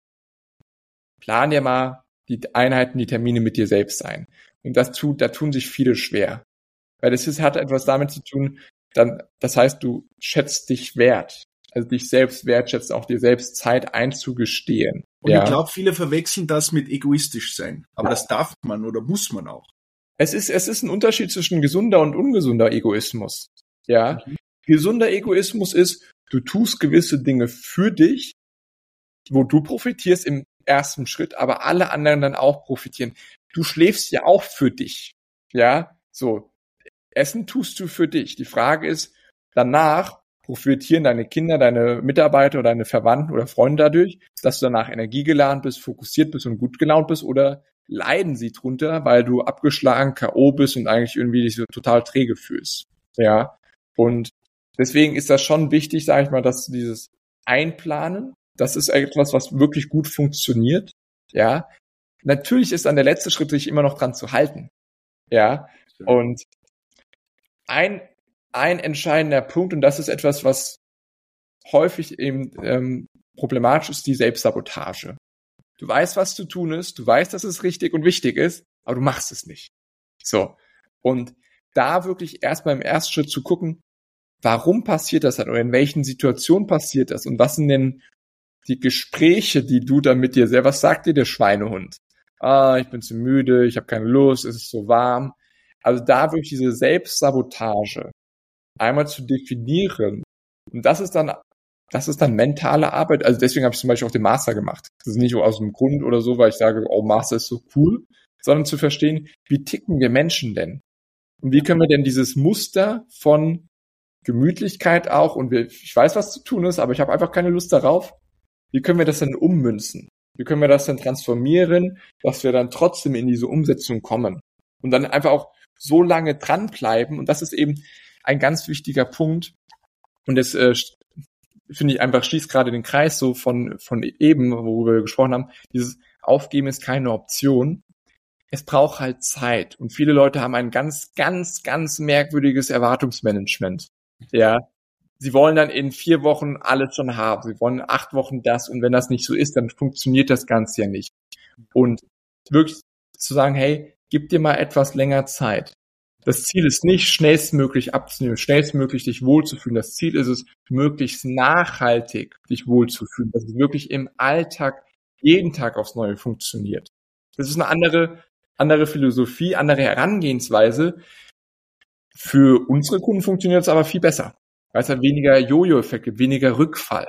Plan dir mal die Einheiten, die Termine mit dir selbst ein. Und das tut, da tun sich viele schwer. Weil das ist, hat etwas damit zu tun, dann, das heißt, du schätzt dich wert. Also dich selbst wertschätzt, auch dir selbst Zeit einzugestehen. Und ja. Ich glaube, viele verwechseln das mit egoistisch sein. Aber ja. Das darf man oder muss man auch. Es ist, es ist ein Unterschied zwischen gesunder und ungesunder Egoismus. Ja. Mhm. Gesunder Egoismus ist, du tust gewisse Dinge für dich, wo du profitierst im ersten Schritt, aber alle anderen dann auch profitieren. Du schläfst ja auch für dich. Ja. So. Essen tust du für dich. Die Frage ist, danach profitieren deine Kinder, deine Mitarbeiter oder deine Verwandten oder Freunde dadurch, dass du danach energiegeladen bist, fokussiert bist und gut gelaunt bist, oder leiden sie drunter, weil du abgeschlagen, K O bist und eigentlich irgendwie dich so total träge fühlst. Ja. Und deswegen ist das schon wichtig, sage ich mal, dass dieses Einplanen, das ist etwas, was wirklich gut funktioniert. Ja. Natürlich ist dann der letzte Schritt, sich immer noch dran zu halten. Ja. Und Ein, ein entscheidender Punkt, und das ist etwas, was häufig eben ähm, problematisch ist, die Selbstsabotage. Du weißt, was zu tun ist, du weißt, dass es richtig und wichtig ist, aber du machst es nicht. So. Und da wirklich erstmal im ersten Schritt zu gucken, warum passiert das dann oder in welchen Situationen passiert das und was sind denn die Gespräche, die du dann mit dir selber, was sagt dir der Schweinehund? Ah, ich bin zu müde, ich habe keine Lust, es ist so warm. Also da wirklich diese Selbstsabotage einmal zu definieren. Und das ist dann, das ist dann mentale Arbeit. Also deswegen habe ich zum Beispiel auch den Master gemacht. Das ist nicht aus dem Grund oder so, weil ich sage, oh, Master ist so cool, sondern zu verstehen, wie ticken wir Menschen denn? Und wie können wir denn dieses Muster von Gemütlichkeit auch, und wir, ich weiß, was zu tun ist, aber ich habe einfach keine Lust darauf. Wie können wir das denn ummünzen? Wie können wir das denn transformieren, dass wir dann trotzdem in diese Umsetzung kommen? Und dann einfach auch so lange dranbleiben. Und das ist eben ein ganz wichtiger Punkt. Und das äh, finde ich einfach, schließt gerade den Kreis so von, von eben, worüber wir gesprochen haben. Dieses Aufgeben ist keine Option. Es braucht halt Zeit. Und viele Leute haben ein ganz, ganz, ganz merkwürdiges Erwartungsmanagement. Ja. Sie wollen dann in vier Wochen alles schon haben. Sie wollen acht Wochen das. Und wenn das nicht so ist, dann funktioniert das Ganze ja nicht. Und wirklich zu sagen, hey, gib dir mal etwas länger Zeit. Das Ziel ist nicht, schnellstmöglich abzunehmen, schnellstmöglich dich wohlzufühlen. Das Ziel ist es, möglichst nachhaltig dich wohlzufühlen, dass es wirklich im Alltag jeden Tag aufs Neue funktioniert. Das ist eine andere, andere Philosophie, andere Herangehensweise. Für unsere Kunden funktioniert es aber viel besser, weil es halt weniger Jojo-Effekt gibt, weniger Rückfall.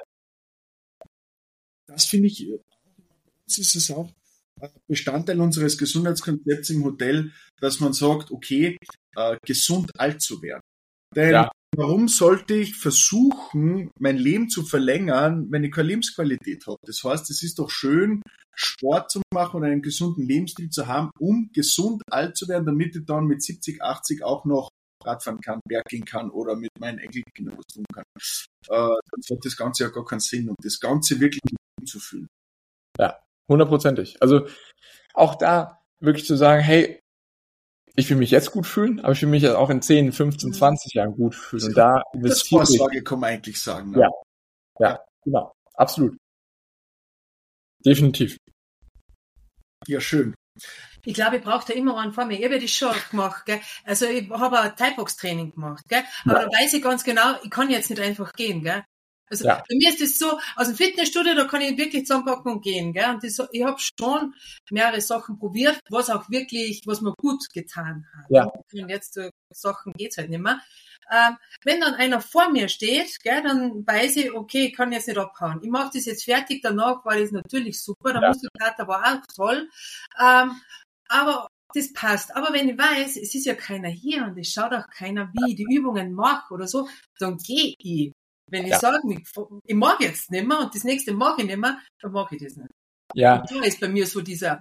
Das finde ich, das ist es auch Bestandteil unseres Gesundheitskonzepts im Hotel, dass man sagt, okay, äh, gesund alt zu werden. Denn ja. Warum sollte ich versuchen, mein Leben zu verlängern, wenn ich keine Lebensqualität habe? Das heißt, es ist doch schön, Sport zu machen und einen gesunden Lebensstil zu haben, um gesund alt zu werden, damit ich dann mit siebzig, achtzig auch noch Radfahren kann, Berg gehen kann oder mit meinen Enkelkindern was tun kann. Äh, dann hat das Ganze ja gar keinen Sinn, um das Ganze wirklich zu fühlen. Ja. Hundertprozentig. Also auch da wirklich zu sagen, hey, ich will mich jetzt gut fühlen, aber ich will mich auch in zehn, fünfzehn, zwanzig Jahren gut fühlen. Und da das Vorsorge kann man eigentlich sagen. Ne? Ja, ja, genau, absolut. Definitiv. Ja, schön. Ich glaube, ich brauche da immer einen vor mir. Ich habe ja das schon gemacht, gell? Also ich habe ein Thai-Box-Training gemacht, gell? Aber ja. Da weiß ich ganz genau, ich kann jetzt nicht einfach gehen, gell? Also Ja. bei mir ist es so, aus dem Fitnessstudio, da kann ich wirklich zusammenpacken und gehen, gell? Und das, ich habe schon mehrere Sachen probiert, was auch wirklich, was mir gut getan hat. Ja. Und jetzt so Sachen geht's halt nicht mehr. Ähm, wenn dann einer vor mir steht, gell, dann weiß ich, okay, ich kann jetzt nicht abhauen. Ich mache das jetzt fertig, danach war das natürlich super, der Ja. Muskelkater war auch toll. Ähm, aber das passt. Aber wenn ich weiß, es ist ja keiner hier und es schaut auch keiner, wie ich die Übungen mache oder so, dann gehe ich. Wenn ich Ja. sage, ich, ich mag jetzt nicht mehr und das nächste mag ich nicht mehr, dann mag ich das nicht. Ja. Und da ist bei mir so dieser,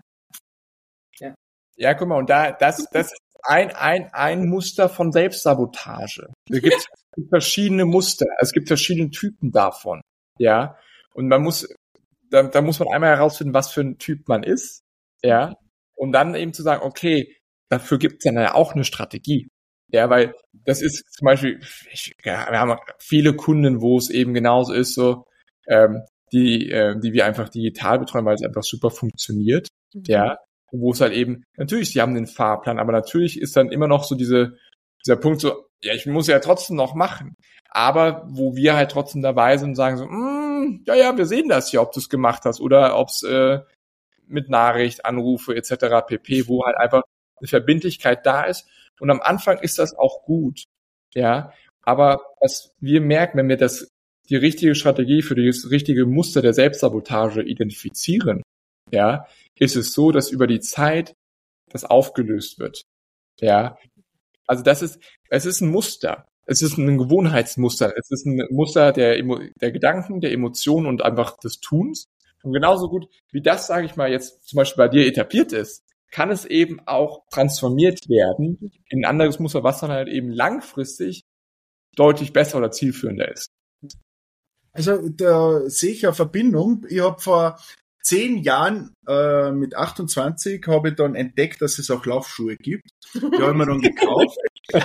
Ja, guck mal, und da, das, das ist ein, ein, ein Muster von Selbstsabotage. Es gibt verschiedene Muster, es gibt verschiedene Typen davon, ja. Und man muss, da, da muss man einmal herausfinden, was für ein Typ man ist, ja. Und dann eben zu sagen, okay, dafür gibt es dann ja auch eine Strategie. Ja, weil das ist zum Beispiel, ich, ja, wir haben viele Kunden, wo es eben genauso ist, so, ähm, die, äh, die wir einfach digital betreuen, weil es einfach super funktioniert, mhm. ja. Wo es halt eben, natürlich, sie haben den Fahrplan, aber natürlich ist dann immer noch so diese, dieser Punkt so, ja, ich muss ja trotzdem noch machen. Aber wo wir halt trotzdem dabei sind und sagen so, mm, ja, ja, wir sehen das ja, ob du es gemacht hast oder ob es äh, mit Nachricht, Anrufe et cetera pp., wo halt einfach eine Verbindlichkeit da ist. Und am Anfang ist das auch gut, ja. Aber was wir merken, wenn wir das, die richtige Strategie für das richtige Muster der Selbstsabotage identifizieren, ja, ist es so, dass über die Zeit das aufgelöst wird, ja. Also das ist, es ist ein Muster. Es ist ein Gewohnheitsmuster. Es ist ein Muster der, der Gedanken, der Emotionen und einfach des Tuns. Und genauso gut, wie das, sage ich mal, jetzt zum Beispiel bei dir etabliert ist, kann es eben auch transformiert werden in ein anderes Muster, was dann halt eben langfristig deutlich besser oder zielführender ist. Also da sehe ich eine Verbindung. Ich habe vor zehn Jahren äh, mit achtundzwanzig habe ich dann entdeckt, dass es auch Laufschuhe gibt. Die habe ich mir dann gekauft.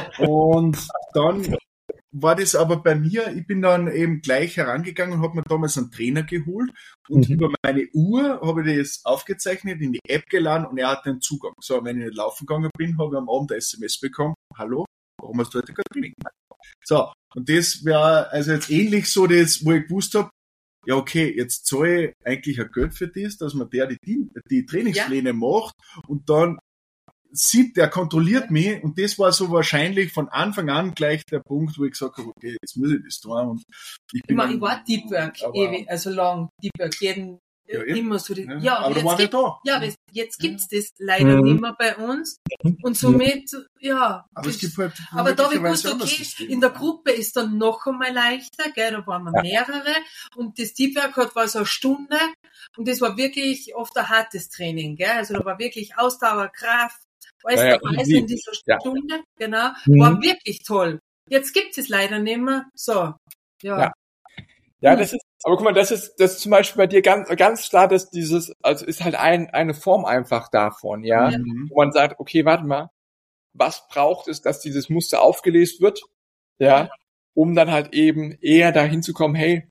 Und dann war das aber bei mir, ich bin dann eben gleich herangegangen und habe mir damals einen Trainer geholt und mhm. über meine Uhr habe ich das aufgezeichnet, in die App geladen und er hat den Zugang. So, wenn ich nicht laufen gegangen bin, habe ich am Abend eine S M S bekommen. Hallo, warum hast du heute kein Training gemacht? So, und das wäre also jetzt ähnlich so das, wo ich gewusst habe, ja okay, jetzt zahle ich eigentlich ein Geld für das, dass man der die, die Trainingspläne ja. macht und dann sieht, der kontrolliert mich und das war so wahrscheinlich von Anfang an gleich der Punkt, wo ich gesagt habe, okay, jetzt muss ich das tun. Und ich, bin ich, mein, ich war Deep Work ewig, also lang Deep Work, jeden ja, immer so die, ja, ja, aber jetzt da war gibt, da. ja, jetzt gibt's das leider mhm. nicht mehr bei uns und somit, ja. Aber das, es gibt halt aber da habe ich gewusst, okay, in der Gruppe ist dann noch einmal leichter, gell, da waren wir ja. mehrere und das Deep Work hat war so eine Stunde und das war wirklich oft ein hartes Training, gell, also da war wirklich Ausdauer, Kraft, alles ja, dabei ja, in dieser Stunde, ja. genau, mhm. war wirklich toll. Jetzt gibt es leider nicht mehr, so, ja. Ja, ja das ist, aber guck mal, das ist, das ist zum Beispiel bei dir ganz, ganz klar, dass dieses, also ist halt ein, eine Form einfach davon, ja, mhm. wo man sagt, okay, warte mal, was braucht es, dass dieses Muster aufgelöst wird, ja, um dann halt eben eher dahin zu kommen, hey,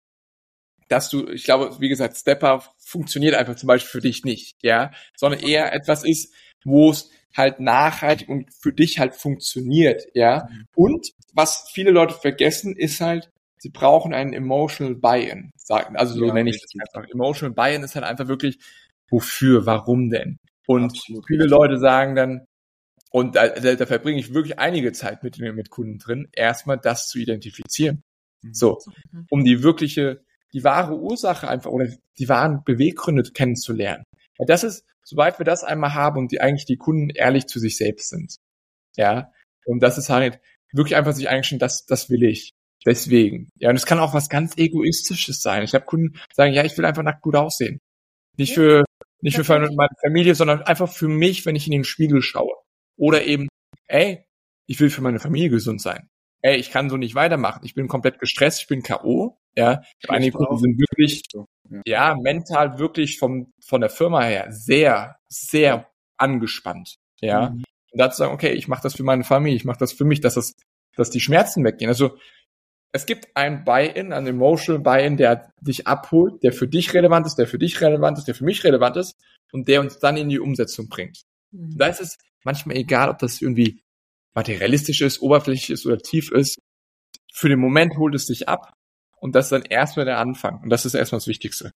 dass du, ich glaube, wie gesagt, Stepper funktioniert einfach zum Beispiel für dich nicht, ja, sondern eher etwas ist, wo es halt nachhaltig und für dich halt funktioniert, ja. Mhm. Und was viele Leute vergessen, ist halt, sie brauchen einen emotional buy-in, sagen, also so ja, nenne ich das einfach. Emotional buy-in ist halt einfach wirklich, wofür, warum denn? Und Absolut. Viele Leute sagen dann, und da, da, da verbringe ich wirklich einige Zeit mit, mit Kunden drin, erstmal das zu identifizieren. Mhm. So, um die wirkliche, die wahre Ursache einfach oder die wahren Beweggründe kennenzulernen. Weil das ist, sobald wir das einmal haben und die eigentlich die Kunden ehrlich zu sich selbst sind, ja, und das ist halt wirklich einfach sich eingestehen, das, das will ich. Deswegen. Ja, und es kann auch was ganz Egoistisches sein. Ich habe Kunden, die sagen, ja, ich will einfach nackt gut aussehen. Nicht für, nicht für meine Familie, sondern einfach für mich, wenn ich in den Spiegel schaue. Oder eben, ey, ich will für meine Familie gesund sein. Ey, ich kann so nicht weitermachen. Ich bin komplett gestresst, ich bin K O. Ja, einige Kunden sind wirklich, ja, mental wirklich vom, von der Firma her sehr, sehr angespannt. Ja, mhm. Und dazu sagen, okay, ich mache das für meine Familie, ich mache das für mich, dass das, dass die Schmerzen weggehen. Also, es gibt ein Buy-in, ein emotional Buy-in, der dich abholt, der für dich relevant ist, der für dich relevant ist, der für mich relevant ist und der uns dann in die Umsetzung bringt. Mhm. Da ist es manchmal egal, ob das irgendwie materialistisch ist, oberflächlich ist oder tief ist. Für den Moment holt es dich ab Und das ist dann erstmal der Anfang. Und das ist erstmal das Wichtigste.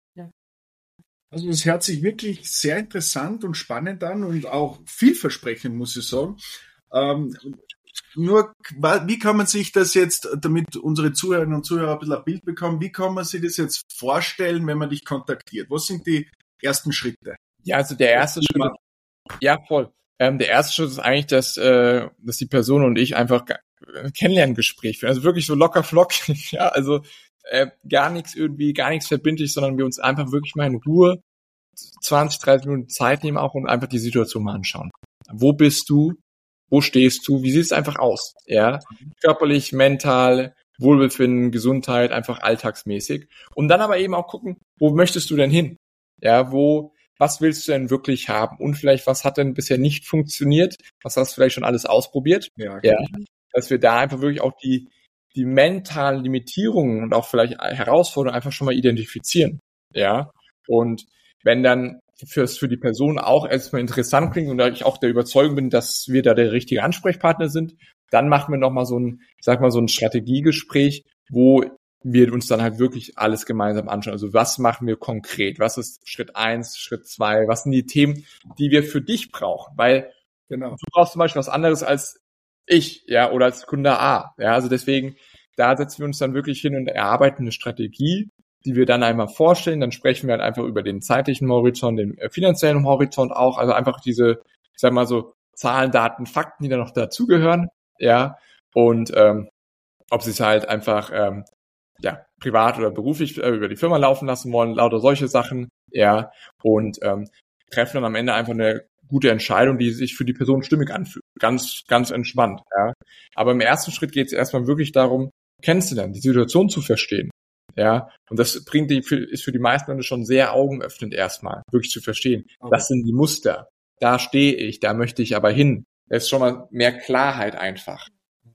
Also das hört sich wirklich sehr interessant und spannend an und auch vielversprechend, muss ich sagen. Ähm, nur, wie kann man sich das jetzt, damit unsere Zuhörerinnen und Zuhörer ein bisschen ein Bild bekommen, wie kann man sich das jetzt vorstellen, wenn man dich kontaktiert? Was sind die ersten Schritte? Ja, also der erste Schritt, ja, voll. Ähm, der erste Schritt ist eigentlich, dass, äh, dass die Person und ich einfach ein Kennenlerngespräch führen. Also wirklich so locker flockig, ja, also äh, gar nichts irgendwie, gar nichts verbindlich, sondern wir uns einfach wirklich mal in Ruhe zwanzig, dreißig Minuten Zeit nehmen auch und einfach die Situation mal anschauen. Wo bist du? Wo stehst du? Wie sieht es einfach aus? Ja, körperlich, mental, Wohlbefinden, Gesundheit, einfach alltagsmäßig. Und dann aber eben auch gucken, wo möchtest du denn hin? Ja, wo, was willst du denn wirklich haben? Und vielleicht, was hat denn bisher nicht funktioniert? Was hast du vielleicht schon alles ausprobiert? Ja, ja, dass wir da einfach wirklich auch die, die mentalen Limitierungen und auch vielleicht Herausforderungen einfach schon mal identifizieren. Ja, und wenn dann fürs, für die Person auch erstmal interessant klingt und da ich auch der Überzeugung bin, dass wir da der richtige Ansprechpartner sind, dann machen wir nochmal so ein, ich sag mal, so ein Strategiegespräch, wo wir uns dann halt wirklich alles gemeinsam anschauen. Also was machen wir konkret? Was ist Schritt eins, Schritt zwei? Was sind die Themen, die wir für dich brauchen? Weil genau. Du brauchst zum Beispiel was anderes als ich, ja, oder als Kunde A. Ja, also deswegen, da setzen wir uns dann wirklich hin und erarbeiten eine Strategie, die wir dann einmal vorstellen. Dann sprechen wir halt einfach über den zeitlichen Horizont, den finanziellen Horizont auch. Also einfach diese, ich sag mal so, Zahlen, Daten, Fakten, die da noch dazugehören. Ja, und ähm, ob sie es halt einfach ähm, ja privat oder beruflich äh, über die Firma laufen lassen wollen, lauter solche Sachen. Ja, und ähm, treffen dann am Ende einfach eine gute Entscheidung, die sich für die Person stimmig anfühlt. Ganz, ganz entspannt. Ja, aber im ersten Schritt geht es erstmal wirklich darum, kennst du denn, die Situation zu verstehen. Ja, und das bringt die, ist für die meisten Leute schon sehr augenöffnend erstmal, wirklich zu verstehen. Okay. Das sind die Muster. Da stehe ich, da möchte ich aber hin. Da ist schon mal mehr Klarheit einfach.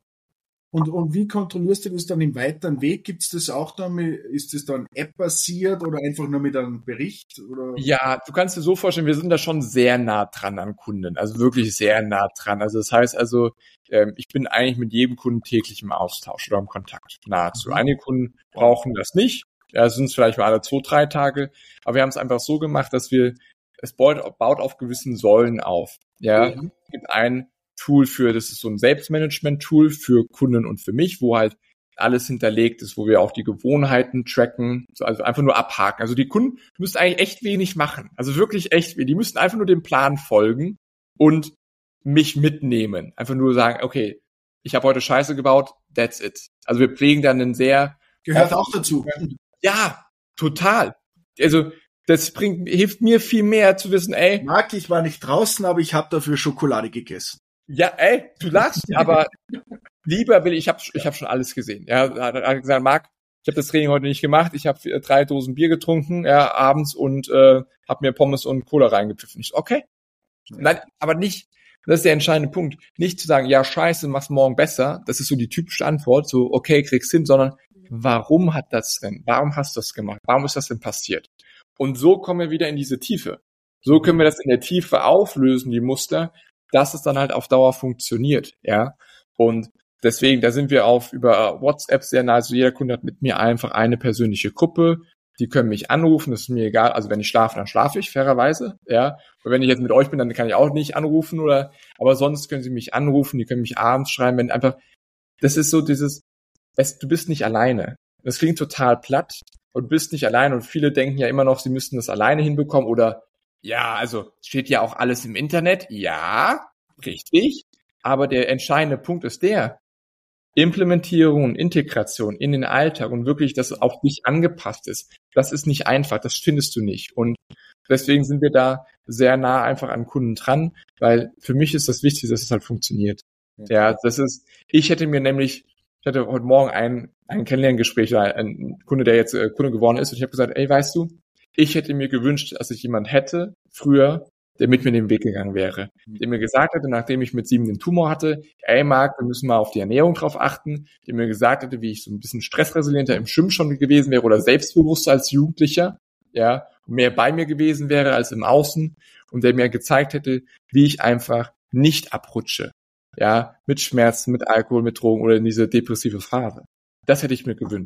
Und, und wie kontrollierst du das dann im weiteren Weg? Gibt es das auch dann, mit, ist das dann App-basiert oder einfach nur mit einem Bericht? Oder? Ja, du kannst dir so vorstellen, wir sind da schon sehr nah dran an Kunden, also wirklich sehr nah dran. Also das heißt also, ähm, ich bin eigentlich mit jedem Kunden täglich im Austausch oder im Kontakt, nahezu. Mhm. Einige Kunden brauchen das nicht, ja, sind es vielleicht mal alle zwei, drei Tage, aber wir haben es einfach so gemacht, dass wir, es baut, baut auf gewissen Säulen auf. Ja, mhm. Es gibt ein Tool für, das ist so ein Selbstmanagement-Tool für Kunden und für mich, wo halt alles hinterlegt ist, wo wir auch die Gewohnheiten tracken, also einfach nur abhaken. Also die Kunden müssen eigentlich echt wenig machen, also wirklich echt wenig. Die müssen einfach nur dem Plan folgen und mich mitnehmen. Einfach nur sagen, okay, ich habe heute Scheiße gebaut, that's it. Also wir pflegen dann einen sehr... Gehört auch dazu. Ja, total. Also das bringt, hilft mir viel mehr zu wissen, ey... Marc, ich war nicht draußen, aber ich habe dafür Schokolade gegessen. Ja, ey, du lachst, aber lieber will ich, ich habe ich hab schon alles gesehen. Ja, er hat gesagt, Marc, ich habe das Training heute nicht gemacht, ich habe drei Dosen Bier getrunken, ja, abends und äh, habe mir Pommes und Cola reingepfiffen. Ich so, okay. Nein, aber nicht, das ist der entscheidende Punkt, nicht zu sagen, ja, scheiße, mach's morgen besser, das ist so die typische Antwort, so, okay, kriegst hin, sondern warum hat das denn, warum hast du das gemacht, warum ist das denn passiert? Und so kommen wir wieder in diese Tiefe. So können wir das in der Tiefe auflösen, die Muster, dass es dann halt auf Dauer funktioniert, ja. Und deswegen, da sind wir auf über WhatsApp sehr nah. Also jeder Kunde hat mit mir einfach eine persönliche Gruppe. Die können mich anrufen, das ist mir egal. Also wenn ich schlafe, dann schlafe ich, fairerweise, ja. Und wenn ich jetzt mit euch bin, dann kann ich auch nicht anrufen oder, aber sonst können sie mich anrufen, die können mich abends schreiben, wenn einfach, das ist so dieses, es, du bist nicht alleine. Das klingt total platt und du bist nicht alleine und viele denken ja immer noch, sie müssten das alleine hinbekommen oder ja, also steht ja auch alles im Internet. Ja, richtig. Aber der entscheidende Punkt ist der, Implementierung und Integration in den Alltag und wirklich, dass es auf dich angepasst ist. Das ist nicht einfach, das findest du nicht. Und deswegen sind wir da sehr nah einfach an Kunden dran, weil für mich ist das Wichtigste, dass es halt funktioniert. Ja, das ist, ich hätte mir nämlich, ich hatte heute Morgen ein, ein Kennenlerngespräch, ein Kunde, der jetzt Kunde geworden ist und ich habe gesagt, ey, weißt du, ich hätte mir gewünscht, dass ich jemand hätte, früher, der mit mir den Weg gegangen wäre. Der mir gesagt hätte, nachdem ich mit sieben den Tumor hatte, ey Marc, wir müssen mal auf die Ernährung drauf achten. Der mir gesagt hätte, wie ich so ein bisschen stressresilienter im Schwimmen schon gewesen wäre oder selbstbewusster als Jugendlicher, ja, mehr bei mir gewesen wäre als im Außen und der mir gezeigt hätte, wie ich einfach nicht abrutsche, ja, mit Schmerzen, mit Alkohol, mit Drogen oder in diese depressive Phase. Das hätte ich mir gewünscht.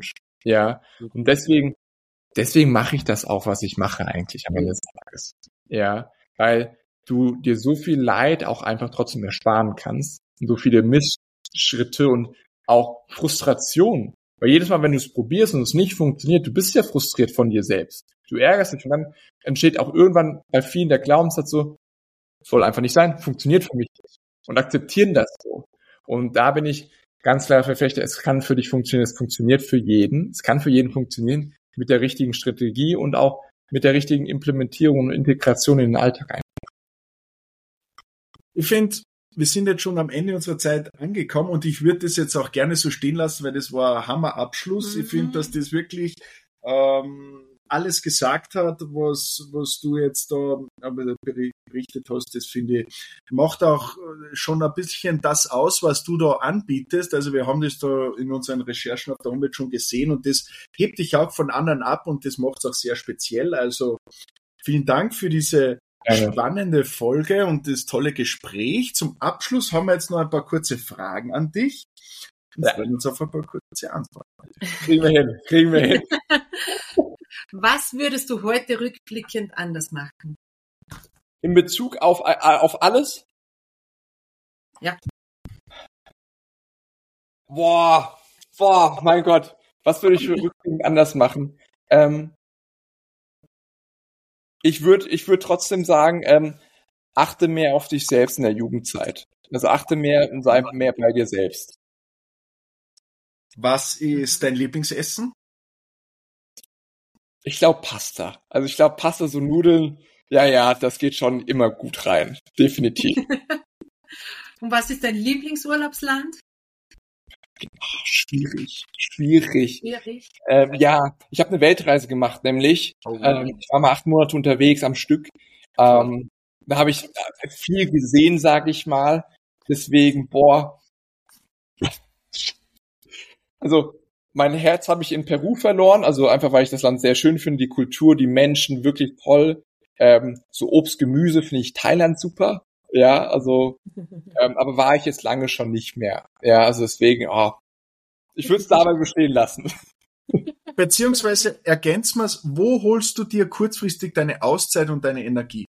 Ja, und deswegen, deswegen mache ich das auch, was ich mache eigentlich am Ende des Tages. Ja, weil du dir so viel Leid auch einfach trotzdem ersparen kannst und so viele Missschritte und auch Frustration. Weil jedes Mal, wenn du es probierst und es nicht funktioniert, du bist ja frustriert von dir selbst. Du ärgerst dich und dann entsteht auch irgendwann bei vielen der Glaubenssatz so, soll einfach nicht sein, funktioniert für mich nicht. Und akzeptieren das so. Und da bin ich ganz klar Verfechter, es kann für dich funktionieren, es funktioniert für jeden. Es kann für jeden funktionieren mit der richtigen Strategie und auch mit der richtigen Implementierung und Integration in den Alltag ein. Ich finde, wir sind jetzt schon am Ende unserer Zeit angekommen und ich würde das jetzt auch gerne so stehen lassen, weil das war ein Hammerabschluss. Mhm. Ich finde, dass das wirklich ähm, alles gesagt hat, was was du jetzt da berichtet hast. Das finde ich, macht auch schon ein bisschen das aus, was du da anbietest. Also wir haben das da in unseren Recherchen auf der Homepage schon gesehen und das hebt dich auch von anderen ab und das macht es auch sehr speziell. Also vielen Dank für diese spannende Folge und das tolle Gespräch. Zum Abschluss haben wir jetzt noch ein paar kurze Fragen an dich. Wir freuen uns auf ein paar kurze Antworten. Kriegen wir hin, kriegen wir hin. Was würdest du heute rückblickend anders machen? In Bezug auf, auf alles? Ja. Boah, boah, mein Gott. Was würde ich rückblickend anders machen? Ähm, ich würde ich würde trotzdem sagen, ähm, achte mehr auf dich selbst in der Jugendzeit. Also achte mehr und sei mehr bei dir selbst. Was ist dein Lieblingsessen? Ich glaube Pasta. Also ich glaube Pasta, so Nudeln, ja, ja, das geht schon immer gut rein. Definitiv. Und was ist dein Lieblingsurlaubsland? Ach, schwierig, schwierig. Schwierig. Ähm, ja, ich habe eine Weltreise gemacht, nämlich oh, ähm, ich war mal acht Monate unterwegs am Stück. Ähm, da habe ich viel gesehen, sage ich mal. Deswegen, boah. Also mein Herz habe ich in Peru verloren, also einfach, weil ich das Land sehr schön finde, die Kultur, die Menschen wirklich toll. Ähm, so Obst, Gemüse finde ich Thailand super. Ja, also, ähm, aber war ich jetzt lange schon nicht mehr. Ja, also deswegen, oh, ich würde es dabei bestehen lassen. Beziehungsweise ergänzen wir es, wo holst du dir kurzfristig deine Auszeit und deine Energie?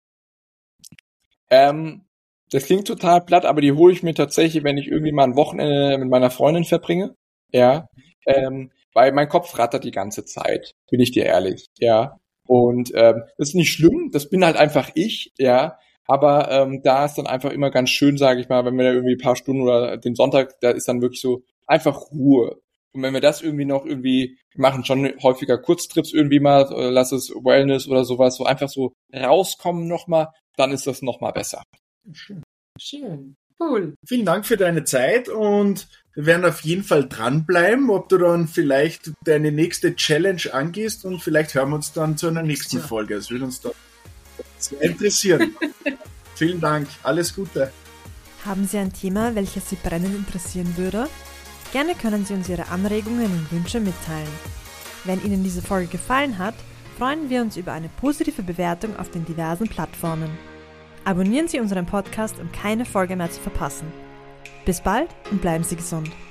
Ähm, das klingt total platt, aber die hole ich mir tatsächlich, wenn ich irgendwie mal ein Wochenende mit meiner Freundin verbringe. Ja, ähm, weil mein Kopf rattert die ganze Zeit, bin ich dir ehrlich. Ja, und ähm, das ist nicht schlimm, das bin halt einfach ich. Ja. Aber ähm, da ist dann einfach immer ganz schön, sage ich mal, wenn wir da irgendwie ein paar Stunden oder den Sonntag, da ist dann wirklich so einfach Ruhe. Und wenn wir das irgendwie noch irgendwie, wir machen schon häufiger Kurztrips irgendwie mal, oder lass es Wellness oder sowas, so einfach so rauskommen nochmal, dann ist das nochmal besser. Schön. Schön. Cool. Vielen Dank für deine Zeit und wir werden auf jeden Fall dranbleiben, ob du dann vielleicht deine nächste Challenge angehst und vielleicht hören wir uns dann zu einer nächsten Folge. Das würde uns da sehr interessieren. Vielen Dank. Alles Gute. Haben Sie ein Thema, welches Sie brennend interessieren würde? Gerne können Sie uns Ihre Anregungen und Wünsche mitteilen. Wenn Ihnen diese Folge gefallen hat, freuen wir uns über eine positive Bewertung auf den diversen Plattformen. Abonnieren Sie unseren Podcast, um keine Folge mehr zu verpassen. Bis bald und bleiben Sie gesund.